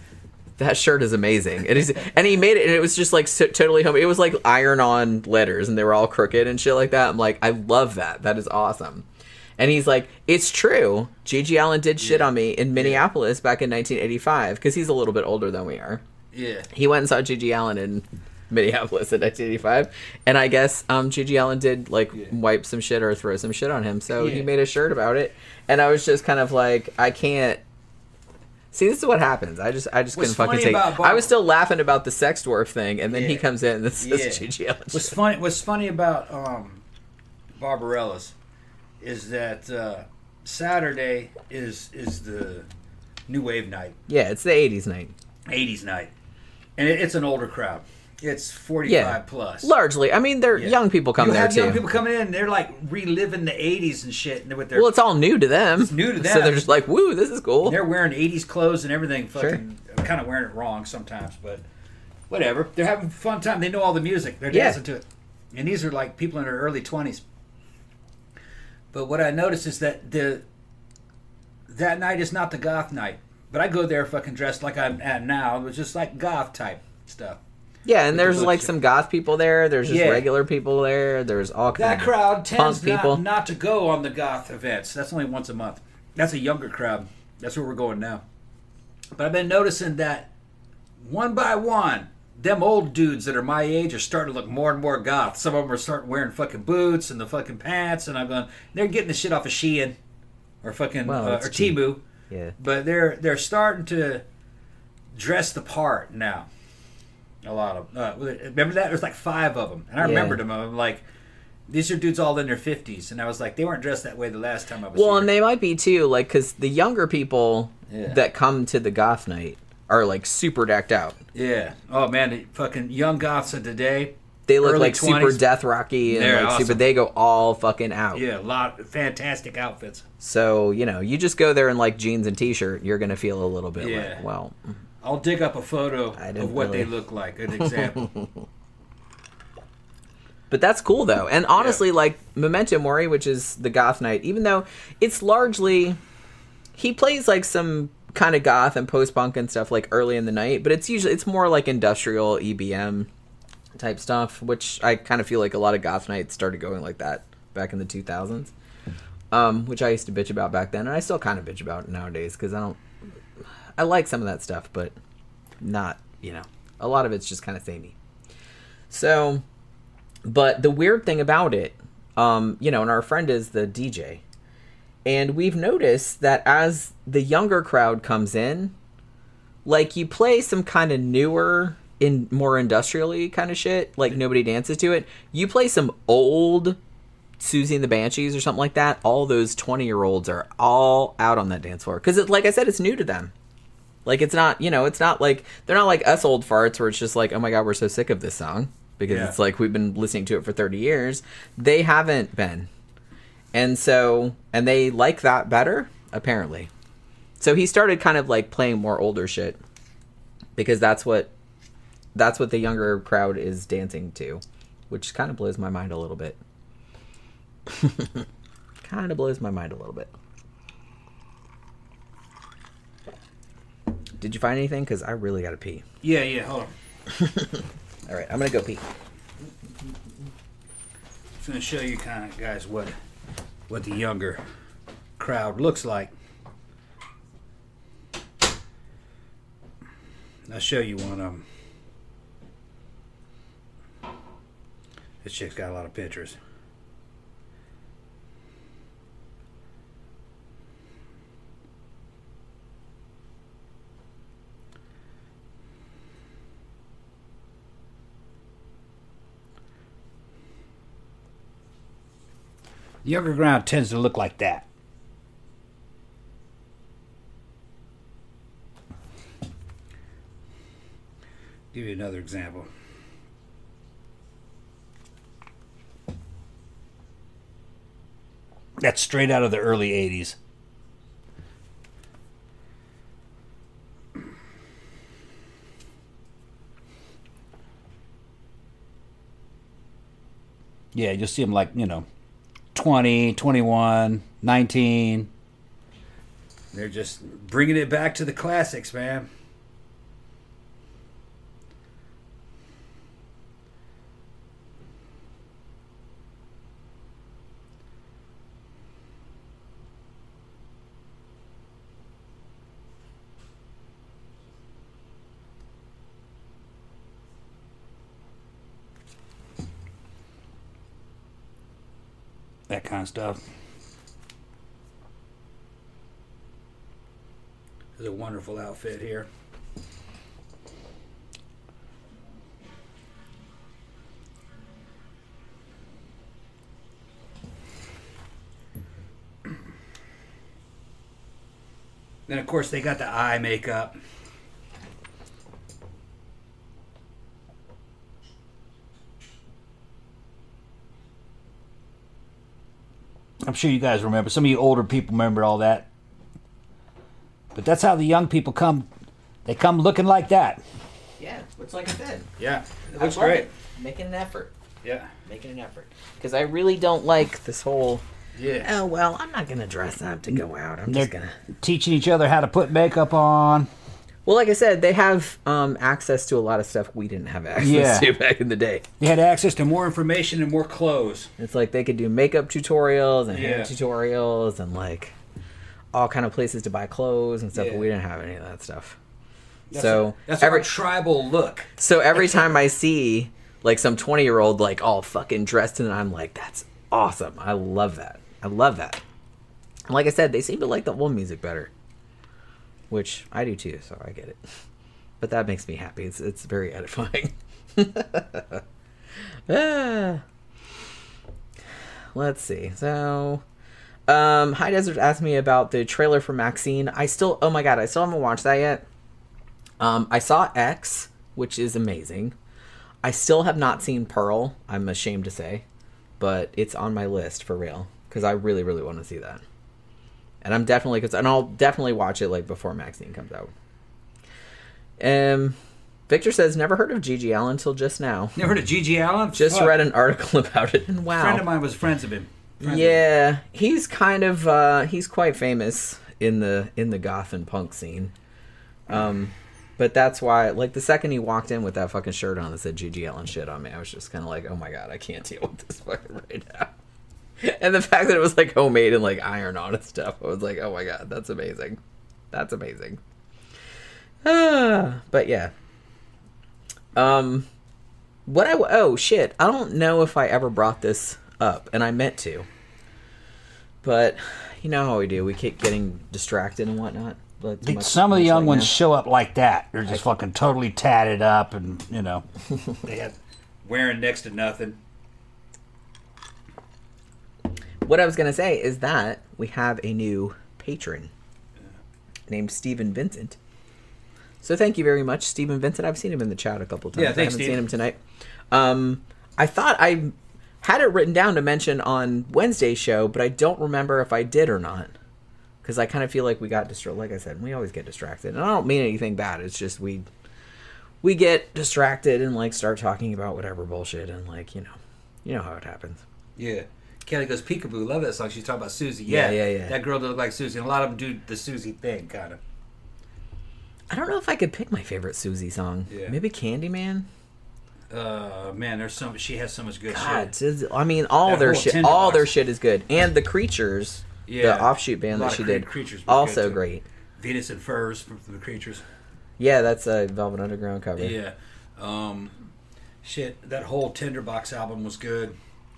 that shirt is amazing. And he made it, and it was just like totally home. It was like iron-on letters, and they were all crooked and shit like that. I'm like, I love that. That is awesome. And he's like, it's true. Gigi Allen did shit on me in Minneapolis back in 1985, because he's a little bit older than we are. Yeah. He went and saw Gigi Allen in Minneapolis in 1985, and I guess Gigi Allen did like wipe some shit or throw some shit on him, so he made a shirt about it. And I was just kind of like, I can't. See, this is what happens. I just couldn't fucking take it. I was still laughing about the sex dwarf thing, and then he comes in and this is Gigi Allen. What's funny about Barbarella's is that Saturday is the new wave night. Yeah, it's the 80s night. 80s night. And it's an older crowd. It's 45 plus. Largely. I mean, they're young people come there, too. You have young people coming in, and they're like reliving the 80s and shit. And with their, well, it's all new to them. It's new to them. So they're just like, woo, this is cool. And they're wearing 80s clothes and everything. Fucking kind of wearing it wrong sometimes, but whatever. They're having a fun time. They know all the music. They're dancing to it. And these are like people in their early 20s. But what I noticed is that that night is not the goth night. But I go there fucking dressed like I'm at now. It was just like goth type stuff. Yeah, and there's like some goth people there. There's just regular people there. There's all kinds of that crowd tends not to go on the goth events. That's only once a month. That's a younger crowd. That's where we're going now. But I've been noticing that one by one, them old dudes that are my age are starting to look more and more goth. Some of them are starting wearing fucking boots and the fucking pants, and I'm going, they're getting the shit off of Shein or fucking or Temu. Yeah. But they're starting to dress the part now. A lot of remember that? There's like 5 of them, and I remembered them. I'm like, these are dudes all in their 50s, and I was like, they weren't dressed that way the last time I was. Well, here. and they might be too, like, because the younger people that come to the goth night are like super decked out. Yeah. Oh man, the fucking young goths of today. They look like 20s. Super death rocky, and like awesome. super. They go all fucking out. Yeah, a lot of fantastic outfits. So you just go there in like jeans and t-shirt, you're gonna feel a little bit like, well. I'll dig up a photo of what they look like, an example. But that's cool, though. And honestly, like, Memento Mori, which is the goth night, even though it's largely... He plays, like, some kind of goth and post-punk and stuff, like, early in the night. But it's more, like, industrial EBM type stuff, which I kind of feel like a lot of goth nights started going like that back in the 2000s. Which I used to bitch about back then. And I still kind of bitch about it nowadays, because I like some of that stuff, but not, a lot of it's just kind of samey. So, but the weird thing about it, and our friend is the DJ, and we've noticed that as the younger crowd comes in, like, you play some kind of newer, more industrially kind of shit, like nobody dances to it. You play some old Susie and the Banshees or something like that, all those 20-year-olds are all out on that dance floor. Because, like I said, it's new to them. Like, it's not, it's not like, they're not like us old farts where it's just like, oh my God, we're so sick of this song. Because it's like, we've been listening to it for 30 years. They haven't been. And so, and they like that better, apparently. So he started kind of like playing more older shit. Because that's what the younger crowd is dancing to. Which kind of blows my mind a little bit. Kind of blows my mind a little bit. Did you find anything? Because I really got to pee. Yeah, hold on. All right, I'm going to go pee. Just going to show you kind of, guys, what the younger crowd looks like. I'll show you one of them. This chick's got a lot of pictures. The younger crowd tends to look like that. Give you another example. That's straight out of the early 80s. Yeah, you'll see them like, 20, 21, 19. They're just bringing it back to the classics, man. that kind of stuff. It's a wonderful outfit here. Then, of course, they got the eye makeup. I'm sure you guys remember. Some of you older people remember all that. But that's how the young people come. They come looking like that. Yeah, looks like I said. Yeah, it I looks love great. it. Making an effort. Yeah. Making an effort. Because I really don't like this whole... Yeah. Oh, well, I'm not going to dress up to go out. I'm They're just going to... teaching each other how to put makeup on. Well, like I said, they have access to a lot of stuff we didn't have access to back in the day. They had access to more information and more clothes. It's like they could do makeup tutorials and hair Yeah. tutorials and like all kind of places to buy clothes and stuff, Yeah. but we didn't have any of that stuff. That's our tribal look. So every time I see like some 20-year-old like all fucking dressed in it, I'm like, that's awesome. I love that. I love that. And like I said, they seem to like the old music better. Which I do too, so I get it. But that makes me happy. It's very edifying. Let's see. So, High Desert asked me about the trailer for Maxine. Oh my god, I still haven't watched that yet. I saw X, which is amazing. I still have not seen Pearl, I'm ashamed to say. But it's on my list for real. Because I really, really want to see that. And I'll definitely watch it like before Maxine comes out. Victor says, never heard of Gigi Allen till just now. Never heard of Gigi Allen? Just read an article about it, and wow. A friend of mine was friends of him. He's kind of he's quite famous in the goth and punk scene. But that's why, like, the second he walked in with that fucking shirt on that said Gigi Allen shit on me, I was just kind of like, oh my god, I can't deal with this fucking right now. And the fact that it was like homemade and like iron on and stuff, I was like, oh my god, that's amazing. That's amazing. But yeah. Oh shit, I don't know if I ever brought this up, and I meant to. But you know how we do, we keep getting distracted and whatnot. Some of the young ones show up like that. They're just fucking totally tatted up and, you know, they have wearing next to nothing. What I was going to say is that we have a new patron named Stephen Vincent. So thank you very much, Stephen Vincent. I've seen him in the chat a couple times. Yeah, thanks, I haven't Steve. seen him tonight. I thought I had it written down to mention on Wednesday's show, but I don't remember if I did or not. Because I kind of feel like we got distracted. Like I said, we always get distracted. And I don't mean anything bad. It's just we get distracted and like start talking about whatever bullshit. And like, you know how it happens. Yeah. Kelly goes, Peekaboo, love that song. She's talking about Susie. Yeah. That girl does look like Susie. And a lot of them do the Susie thing, kind of. I don't know if I could pick my favorite Susie song. Yeah. Maybe Candyman? Man, she has so much good God, shit. I mean, all their shit is good. And the Creatures, the offshoot band that she did, also great. Venus and Furs from the Creatures. Yeah, that's a Velvet Underground cover. Yeah. Shit, that whole Tinderbox album was good.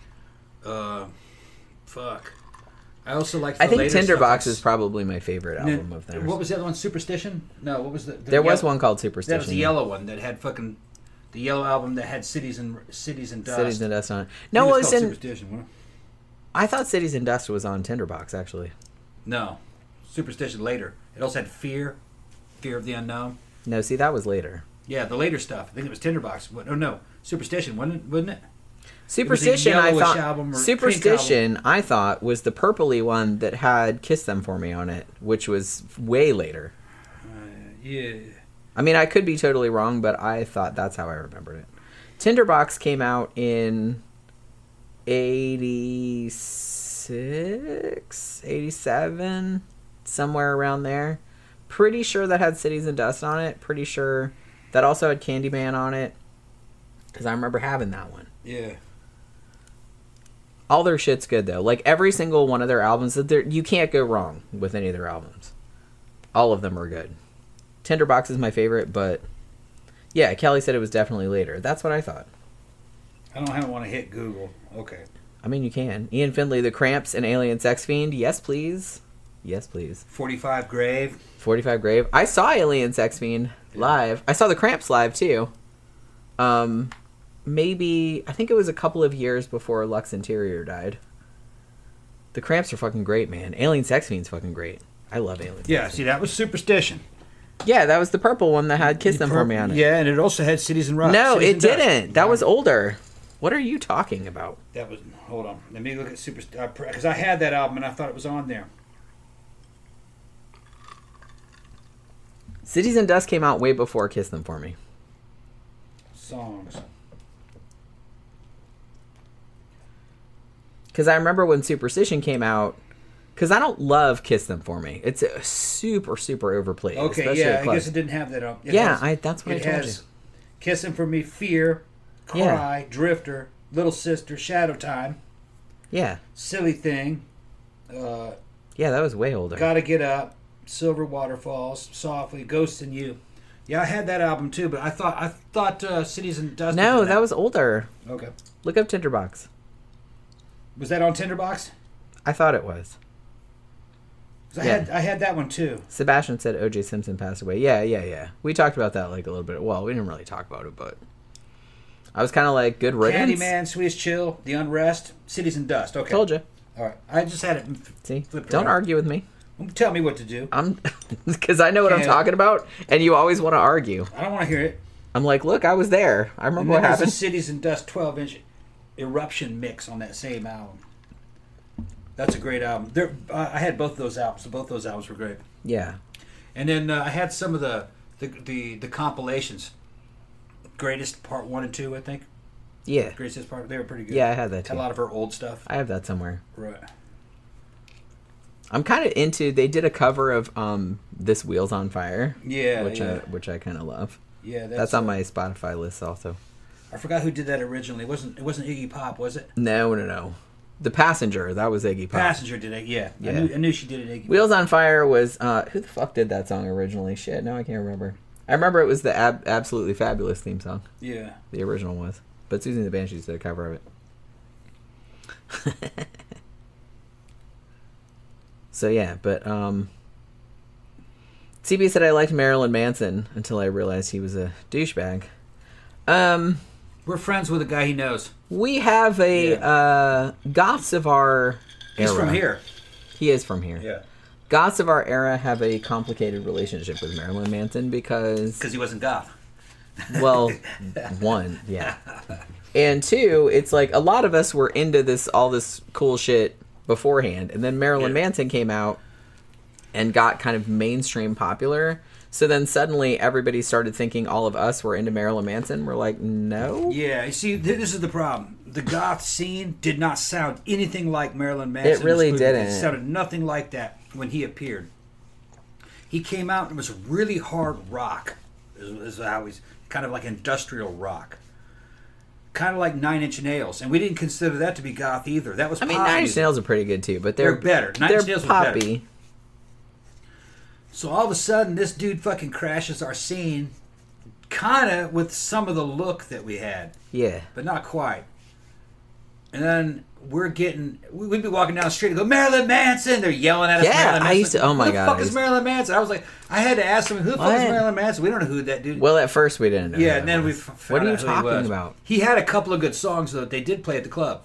Fuck. I also like. I think Tinderbox is probably my favorite album of theirs. What was the other one? Superstition? No, what was the there was one called Superstition. That was the yellow one that had fucking the yellow album that had Cities and Dust. Cities and Dust on it. No, it was in Superstition. Wasn't it? I thought Cities and Dust was on Tinderbox actually. No, Superstition later. It also had Fear of the Unknown. No, see that was later. Yeah, the later stuff. I think it was Tinderbox. Oh no, Superstition, wouldn't it? Superstition, I thought was the purpley one that had "Kiss Them for Me" on it, which was way later. Yeah. I mean, I could be totally wrong, but I thought that's how I remembered it. Tinderbox came out in 86, 87, somewhere around there. Pretty sure that had Cities and Dust on it. Pretty sure that also had Candyman on it. Because I remember having that one. Yeah. All their shit's good, though. Like, every single one of their albums, you can't go wrong with any of their albums. All of them are good. Tinderbox is my favorite, but... Yeah, Kelly said it was definitely later. That's what I thought. I don't want to hit Google. Okay. I mean, you can. Ian Findlay, The Cramps, and Alien Sex Fiend. Yes, please. Yes, please. 45 Grave. 45 Grave. I saw Alien Sex Fiend live. I saw The Cramps live, too. Maybe, I think it was a couple of years before Lux Interior died. The Cramps are fucking great, man. Alien Sex Fiend's fucking great. I love Alien Yeah, Sex see, that was Superstition. Yeah, that was the purple one that had Kiss Them For Me on it. Yeah, and it also had Cities and Rocks. No, Cities it and Dust. didn't. That was older. What are you talking about? That was, hold on. Let me look at Superstition. Because I had that album and I thought it was on there. Cities and Dust came out way before Kiss Them For Me. Songs. Because I remember when Superstition came out, because I don't love Kiss Them For Me. It's super, super overplayed. Okay, especially yeah, at I clubs. guess it didn't have that on. That's what I told you. Kissing For Me, Fear, Cry, Drifter, Little Sister, Shadow Time, Yeah. Silly Thing, Yeah, that was way older. Gotta Get Up, Silver Waterfalls, Softly, Ghosts in You. Yeah, I had that album too, but I thought Cities and Dust. No, that was older. Okay. Look up Tinderbox. Was that on Tinderbox? I thought it was. 'Cause Yeah. I had that one too. Sebastian said O.J. Simpson passed away. Yeah. We talked about that like a little bit. Well, we didn't really talk about it, but I was kind of like, good riddance. Candyman, Sweetest Chill, The Unrest, Cities and Dust. Okay. Told you. All right. I just had it. See? flipped Don't around. argue with me. Tell me what to do. I'm because I know what I'm Yeah. talking about, and you always want to argue. I don't want to hear it. I'm like, look, I was there. I And remember then what there's the happened. Cities and Dust 12-inch Eruption mix on that same album. That's a great album. I had both of those albums. Both those albums were great. Yeah. And then I had some of the compilations. Greatest Part 1 and 2, I think. Yeah. Greatest Part. They were pretty good. Yeah, I had that Had too. a lot of her old stuff. I have that somewhere. Right. I'm kind of into. They did a cover of "This Wheels on Fire," Yeah. which I kind of love. Yeah. That's on my Spotify list also. I forgot who did that originally. It wasn't Iggy Pop, was it? No. The Passenger. That was Iggy Pop. Passenger did it. Yeah. Yeah. I knew she did it. Iggy. Wheels on Fire was who the fuck did that song originally? Shit, no, I can't remember. I remember it was the Absolutely Fabulous theme song. Yeah. The original was, but Susie and the Banshees did a cover of it. So yeah, but CB said I liked Marilyn Manson until I realized he was a douchebag. We're friends with a guy he knows. We have a Goths of our era. He's from here. He is from here. Yeah. Goths of our era have a complicated relationship with Marilyn Manson because, Because he wasn't goth. well, one, yeah, and two, it's like a lot of us were into all this cool shit beforehand, and then Marilyn Manson came out and got kind of mainstream popular. So then suddenly everybody started thinking all of us were into Marilyn Manson. We're like, no. Yeah, you see, this is the problem. The goth scene did not sound anything like Marilyn Manson. It really It didn't. sounded nothing like that when he appeared. He came out and it was really hard rock. Is how he's kind of like industrial rock. Kind of like Nine Inch Nails. And we didn't consider that to be goth either. That was I mean, pop Nine Inch music. Nails are pretty good too, but They're better. Nine Inch they're Nails were better. poppy. So all of a sudden, this dude fucking crashes our scene, kind of with some of the look that we had, Yeah. but not quite. And then we'd be walking down the street and go, Marilyn Manson! They're yelling at us. Yeah, Marilyn I Manson. used to- oh my who God, the fuck I is used- Marilyn Manson? I was like, I had to ask them, who the fuck is What? Marilyn Manson? We don't know who that dude. Well, at first we didn't know. yeah, who and that then we was. found What are you out who he talking was. about? He had a couple of good songs though that they did play at the club.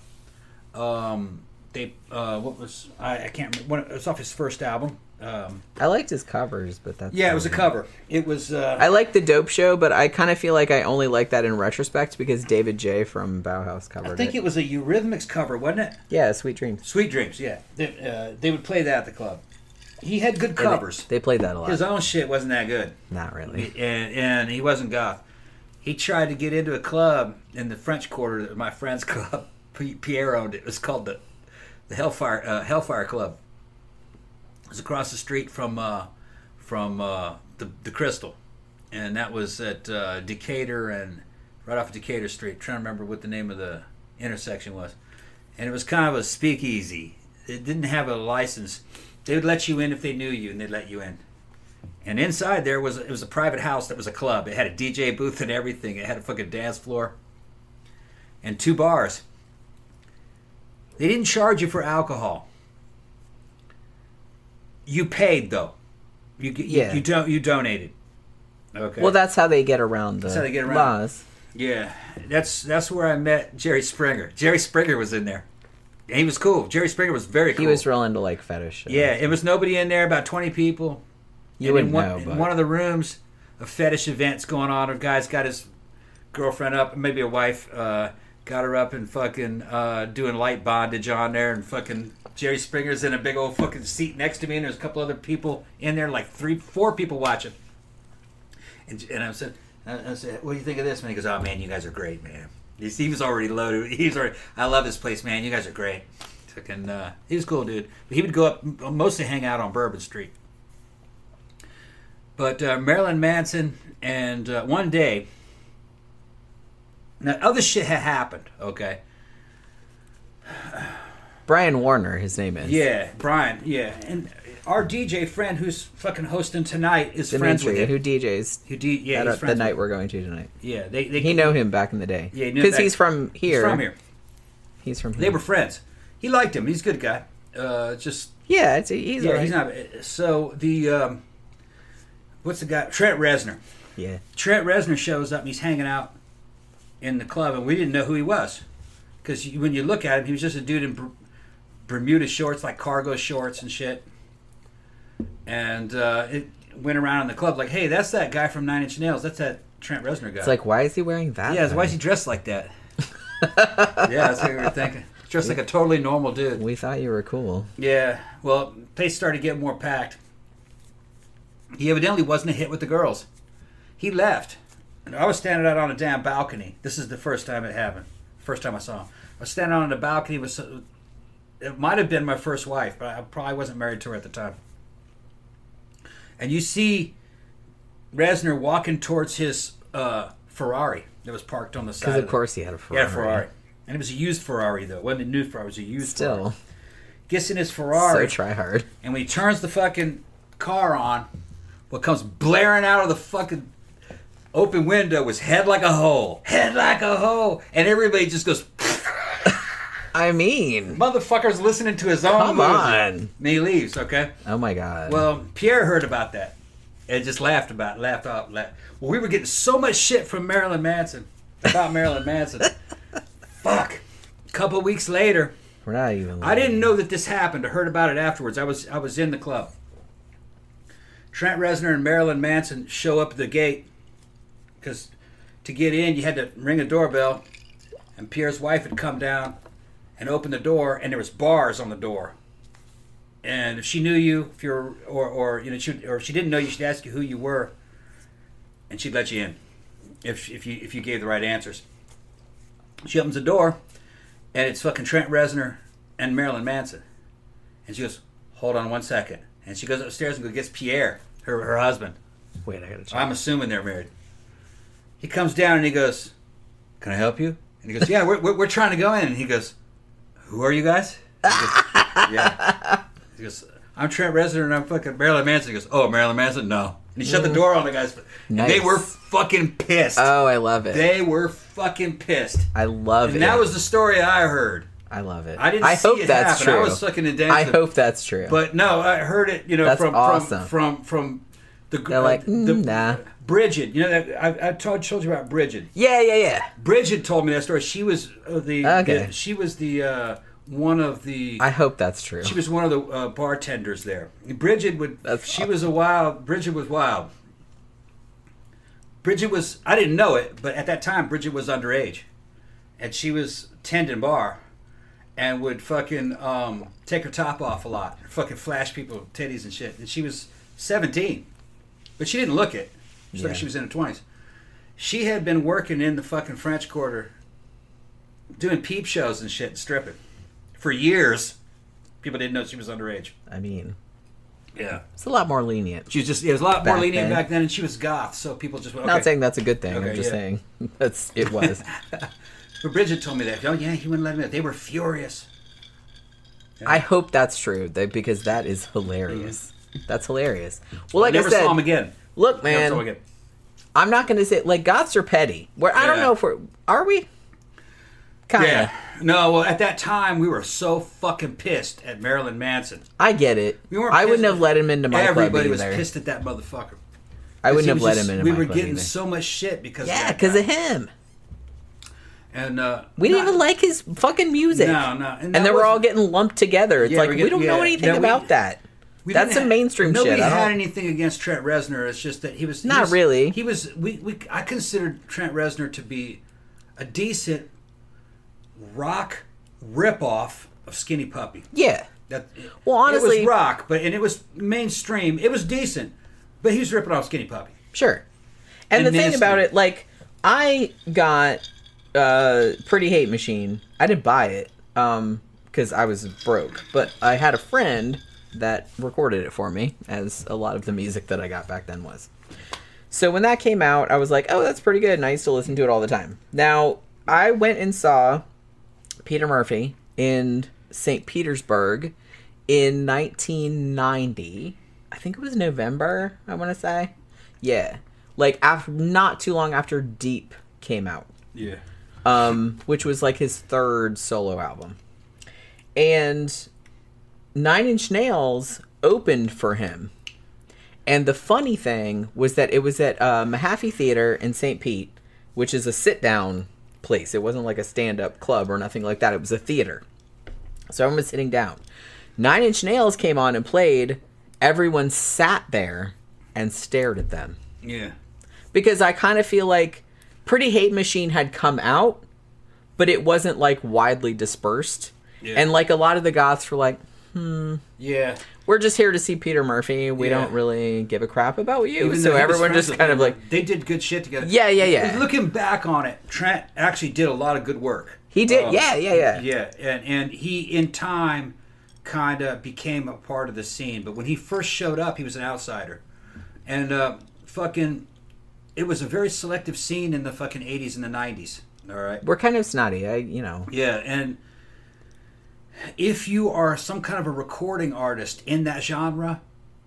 What was I can't remember. It was off his first album. I liked his covers, but that's Yeah, it was a cover. It was. I like the Dope Show, but I kind of feel like I only like that in retrospect because David J. from Bauhaus covered it. I think it was a Eurythmics cover, wasn't it? Yeah, Sweet Dreams. Sweet Dreams, yeah. They would play that at the club. He had good covers. They played that a lot. His own shit wasn't that good, Not really. and he wasn't goth. He tried to get into a club in the French Quarter, my friend's club. Pierre owned it. It was called the Hellfire Club. It was across the street from the Crystal, and that was at Decatur and right off of Decatur Street. Trying to remember what the name of the intersection was, and it was kind of a speakeasy. It didn't have a license. They would let you in if they knew you, and they'd let you in. And inside there was a private house that was a club. It had a DJ booth and everything. It had a fucking dance floor and 2 bars. They didn't charge you for alcohol. You paid though. You donated. Okay. Well, that's how they get around the laws. Yeah, that's where I met Jerry Springer. Jerry Springer was in there. He was cool. Jerry Springer was very cool. He was real into like fetish. Yeah, it was nobody in there, about 20 people. You wouldn't know, in but one of the rooms, a fetish event's going on. A guy's got his girlfriend up, maybe a wife, got her up and fucking doing light bondage on there, and fucking Jerry Springer's in a big old fucking seat next to me, and there's a couple other people in there, like 3-4 people watching. And I said, what do you think of this, man? He goes, oh, man, you guys are great, man. He was already loaded. I love this place, man. You guys are great. Fucking, he was cool, dude. But he would go up, mostly hang out on Bourbon Street. But Marilyn Manson, and one day, now other shit had happened, okay? Brian Warner, his name is. Yeah, Brian, yeah. And our DJ friend who's fucking hosting tonight is friends with him. Who DJs he's the night we're going to tonight. Yeah. He know him back in the day. Yeah, because he's from here. He's from here. They were friends. He liked him. He's a good guy. He's right. He's not. So the what's the guy? Trent Reznor. Yeah. Trent Reznor shows up and he's hanging out in the club, and we didn't know who he was because when you look at him, he was just a dude in Bermuda shorts, like cargo shorts and shit. And it went around in the club like, hey, that's that guy from Nine Inch Nails. That's that Trent Reznor guy. It's like, why is he wearing that? Yeah, why is he dressed like that? Yeah, that's what we were thinking. Dressed like a totally normal dude. We thought you were cool. Yeah, well, place started getting more packed. He evidently wasn't a hit with the girls. He left. And I was standing out on a damn balcony. This is the first time it happened. First time I saw him. I was standing on the balcony with... It might have been my first wife, but I probably wasn't married to her at the time. And you see Reznor walking towards his Ferrari that was parked on the side. Because of course he had a Ferrari. Yeah, Ferrari. And it was a used Ferrari, though. It wasn't a new Ferrari. It was a used Ferrari. Still. Gets in his Ferrari. So try hard. And when he turns the fucking car on, what comes blaring out of the fucking open window was Head Like a Hole. Head Like a Hole. And everybody just goes... I mean... Motherfucker's listening to his own Come music. on. And he leaves, okay? Oh my God. Well, Pierre heard about that. And just laughed off. Well, we were getting so much shit from Marilyn Manson. About Marilyn Manson. Fuck. A couple weeks later... We're not even... I didn't know that this happened. I heard about it afterwards. I was in the club. Trent Reznor and Marilyn Manson show up at the gate. Because to get in, you had to ring a doorbell. And Pierre's wife had come down and opened the door, and there was bars on the door. And if she knew you, if you're, or if she didn't know you, she'd ask you who you were, and she'd let you in, if you gave the right answers. She opens the door, and it's fucking Trent Reznor and Marilyn Manson, and she goes, "Hold on 1 second," and she goes upstairs and gets Pierre, her husband. Wait, I gotta check. I'm assuming they're married. He comes down and he goes, "Can I help you?" And he goes, "Yeah, we're trying to go in." And he goes, "Who are you guys?" He goes, yeah. He goes, "I'm Trent Reznor and I'm fucking Marilyn Manson." He goes, "Oh, Marilyn Manson? No." And he shut the door on the guys. Nice. They were fucking pissed. Oh, I love it. They were fucking pissed. I love it. And that was the story I heard. I love it. I didn't see hope it that's happen. true. I was fucking in dance. I hope that's true. But no, I heard it, that's awesome. from the... They're like, nah. Bridget, you know that I told you about Bridget. Yeah. Bridget told me that story. She was Okay. she was the one of the. I hope that's true. She was one of the bartenders there. Bridget would. Was wild. Bridget was wild. Bridget was. I didn't know it, but at that time, Bridget was underage, and she was tending bar, and would fucking take her top off a lot, fucking flash people titties and shit. And she was 17, but she didn't look it. So she was in her 20s. She had been working in the fucking French Quarter doing peep shows and shit and stripping for years. People didn't know she was underage. I mean, yeah, it's a lot more lenient. She was just, it was a lot more lenient back then, and she was goth, so people just went, okay. Not saying that's a good thing. Okay, I'm just saying it was. But Bridget told me that. Oh yeah, he wouldn't let me in. They were furious. Yeah. I hope that's true, because that is hilarious. That's hilarious. Well, like never I said, saw him again. Look, man, I'm not going to say, like, goths are petty. I don't know if are we? Kinda. Yeah. No, well, at that time, we were so fucking pissed at Marilyn Manson. I get it. We weren't I wouldn't pissed- have let him into my club Everybody was either. pissed at that motherfucker. I wouldn't He have was let just- him into We my were club getting either. so much shit because Yeah, of because that of guy. him. And We didn't even like his fucking music. No, no. And then we're all getting lumped together. It's Yeah, like, we're we getting- don't know yeah. anything No, we- about that. We That's didn't some have- mainstream shit. Nobody I had don't. anything against Trent Reznor. It's just that he was Not really. He was. I considered Trent Reznor to be a decent rock ripoff of Skinny Puppy. Yeah. That, Well, honestly- it was rock, and it was mainstream. It was decent, but he was ripping off Skinny Puppy. Sure. And the thing Ministry. about it, like, I got Pretty Hate Machine. I didn't buy it because I was broke. But I had a friend that recorded it for me, as a lot of the music that I got back then was. So when that came out, I was like, oh, that's pretty good. And I used to listen to it all the time. Now, I went and saw Peter Murphy in St. Petersburg in 1990. I think it was November, I want to say. Yeah. Like, not too long after Deep came out. Yeah. Which was like his third solo album. And Nine Inch Nails opened for him. And the funny thing was that it was at Mahaffey Theater in St. Pete, which is a sit-down place. It wasn't like a stand-up club or nothing like that. It was a theater. So everyone was sitting down. Nine Inch Nails came on and played. Everyone sat there and stared at them. Yeah. Because I kind of feel like Pretty Hate Machine had come out, but it wasn't like widely dispersed. Yeah. And like a lot of the goths were like, Yeah. we're just here to see Peter Murphy. We Yeah. don't really give a crap about you. Even So though he was everyone friends just with kind of him, like, they did good shit together. Yeah. Looking back on it, Trent actually did a lot of good work. He did. Yeah. Yeah, and he in time kind of became a part of the scene. But when he first showed up, he was an outsider, and it was a very selective scene in the fucking 80s and the 90s. All right. We're kind of snotty. Yeah, and if you are some kind of a recording artist in that genre,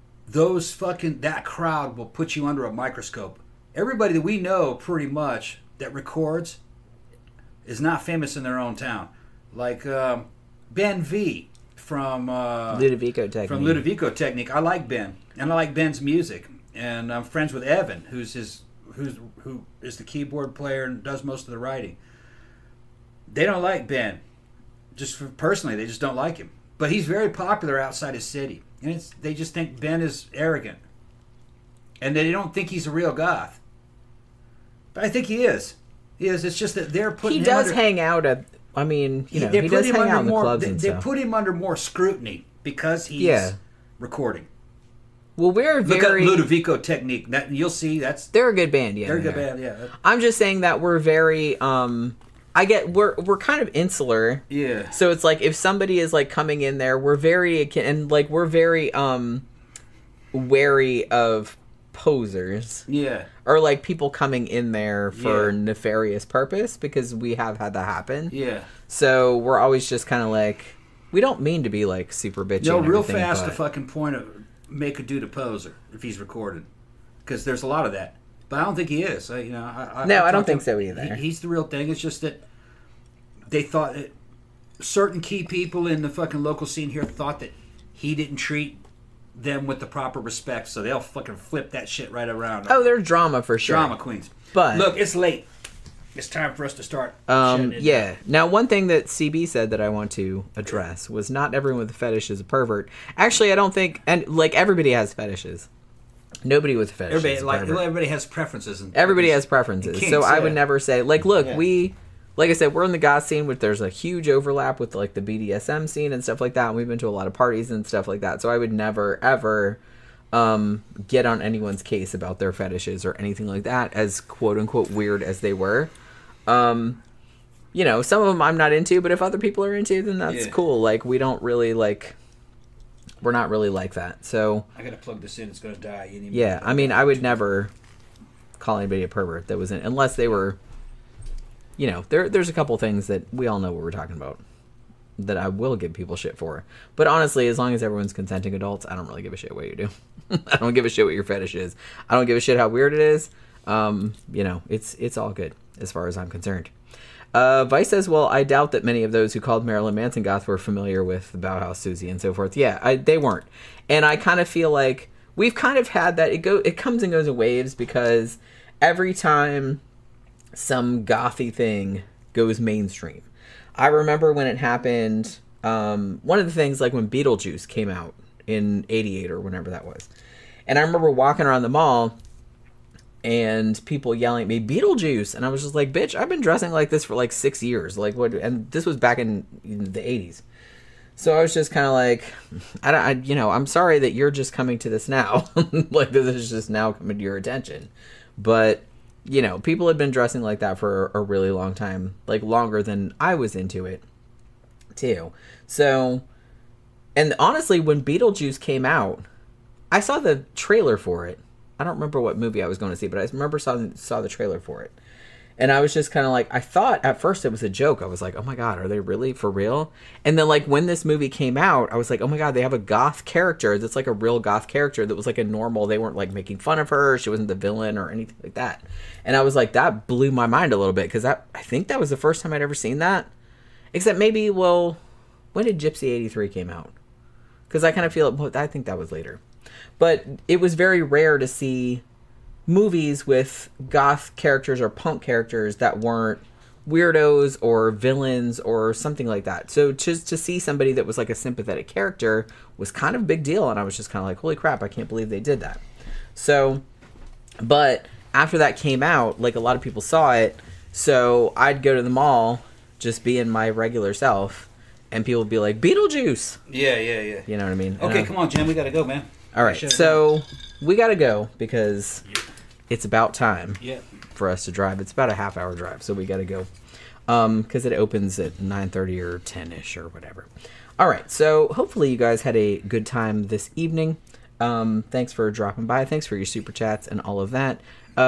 that crowd will put you under a microscope. Everybody that we know pretty much that records is not famous in their own town. Like Ben V from Ludovico Technique. From Ludovico Technique. I like Ben, and I like Ben's music, and I'm friends with Evan, who is the keyboard player and does most of the writing. They don't like Ben, personally, they just don't like him. But he's very popular outside his city, and they just think Ben is arrogant, and they don't think he's a real goth. But I think he is. He is. It's just that they're putting. He him does under, hang out at. I mean, he put does him hang under out in the more. clubs They, and they stuff. put him under more scrutiny because he's Yeah. recording. Well, we're Look very. up Ludovico Technique. You'll see that's They're a good band. Yeah, they're a good yeah. band. Yeah. I'm just saying that we're very. We're kind of insular. Yeah. So it's like if somebody is like coming in there, we're very wary of posers Yeah. or like people coming in there for nefarious purpose, because we have had that happen. Yeah. So we're always just kind of like, we don't mean to be like super bitchy. No, and real everything, fast but- to fucking point of make a dude a poser if he's recorded, because there's a lot of that. But I don't think he is. No, I talked don't to think him. so either. He's the real thing. It's just that they thought that certain key people in the fucking local scene here thought that he didn't treat them with the proper respect, so they'll fucking flip that shit right around. Oh, there's drama for sure. Drama queens. But Look, it's late. It's time for us to start. shutting it yeah. down. Now, one thing that CB said that I want to address was not everyone with a fetish is a pervert. Actually, I don't think, and like everybody has fetishes. Nobody with a fetish is a pervert. Everybody has preferences. And Everybody has preferences. kinks, So I would yeah. never say, like, look, Yeah. like I said, we're in the goth scene, which there's a huge overlap with like the BDSM scene and stuff like that. And we've been to a lot of parties and stuff like that. So I would never, ever get on anyone's case about their fetishes or anything like that, as quote unquote weird as they were. You know, some of them I'm not into, but if other people are into, then that's Yeah. cool. Like, we don't really like, we're not really like that. So I gotta plug this in. It's gonna die. any minute. yeah, I mean, I would never call anybody a pervert that was in, unless they were, you know, there's a couple things that we all know what we're talking about that I will give people shit for. But honestly, as long as everyone's consenting adults, I don't really give a shit what you do. I don't give a shit what your fetish is. I don't give a shit how weird it is. You know, it's all good as far as I'm concerned. Vice says, well, I doubt that many of those who called Marilyn Manson goth were familiar with the Bauhaus Susie and so forth. Yeah, they weren't. And I kind of feel like we've kind of had that. It comes and goes in waves because every time some gothy thing goes mainstream. I remember when it happened, one of the things, like when Beetlejuice came out in 88 or whenever that was. And I remember walking around the mall and people yelling at me, Beetlejuice. And I was just like, bitch, I've been dressing like this for like 6 years. Like what? And this was back in the 80s. So I was just kind of like, I'm sorry that you're just coming to this now. Like this is just now coming to your attention. But, people had been dressing like that for a really long time. Like longer than I was into it, too. So, and honestly, when Beetlejuice came out, I saw the trailer for it. I don't remember what movie I was going to see, but I remember saw the trailer for it. And I was just kind of like, I thought at first it was a joke. I was like, oh my God, are they really for real? And then like when this movie came out, I was like, oh my God, they have a goth character that's like a real goth character that was like a normal. They weren't like making fun of her. She wasn't the villain or anything like that. And I was like, that blew my mind a little bit because I think that was the first time I'd ever seen that. Except maybe, well, when did Gypsy 83 came out? Because I kind of feel, I think that was later. But it was very rare to see movies with goth characters or punk characters that weren't weirdos or villains or something like that. So just to see somebody that was like a sympathetic character was kind of a big deal. And I was just kind of like, holy crap, I can't believe they did that. So, but after that came out, like a lot of people saw it. So I'd go to the mall, just being my regular self, and people would be like, Beetlejuice. Yeah. You know what I mean? Okay, come on, Jim. We got to go, man. All right. So we got to go because it's about time for us to drive. It's about a half-hour drive, so we got to go because it opens at 9:30 or 10-ish or whatever. All right. So hopefully you guys had a good time this evening. Thanks for dropping by. Thanks for your super chats and all of that.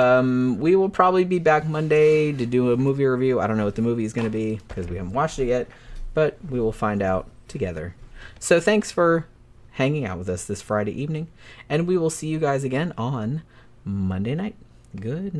We will probably be back Monday to do a movie review. I don't know what the movie is going to be because we haven't watched it yet, but we will find out together. So thanks for hanging out with us this Friday evening, and we will see you guys again on Monday night. Good night.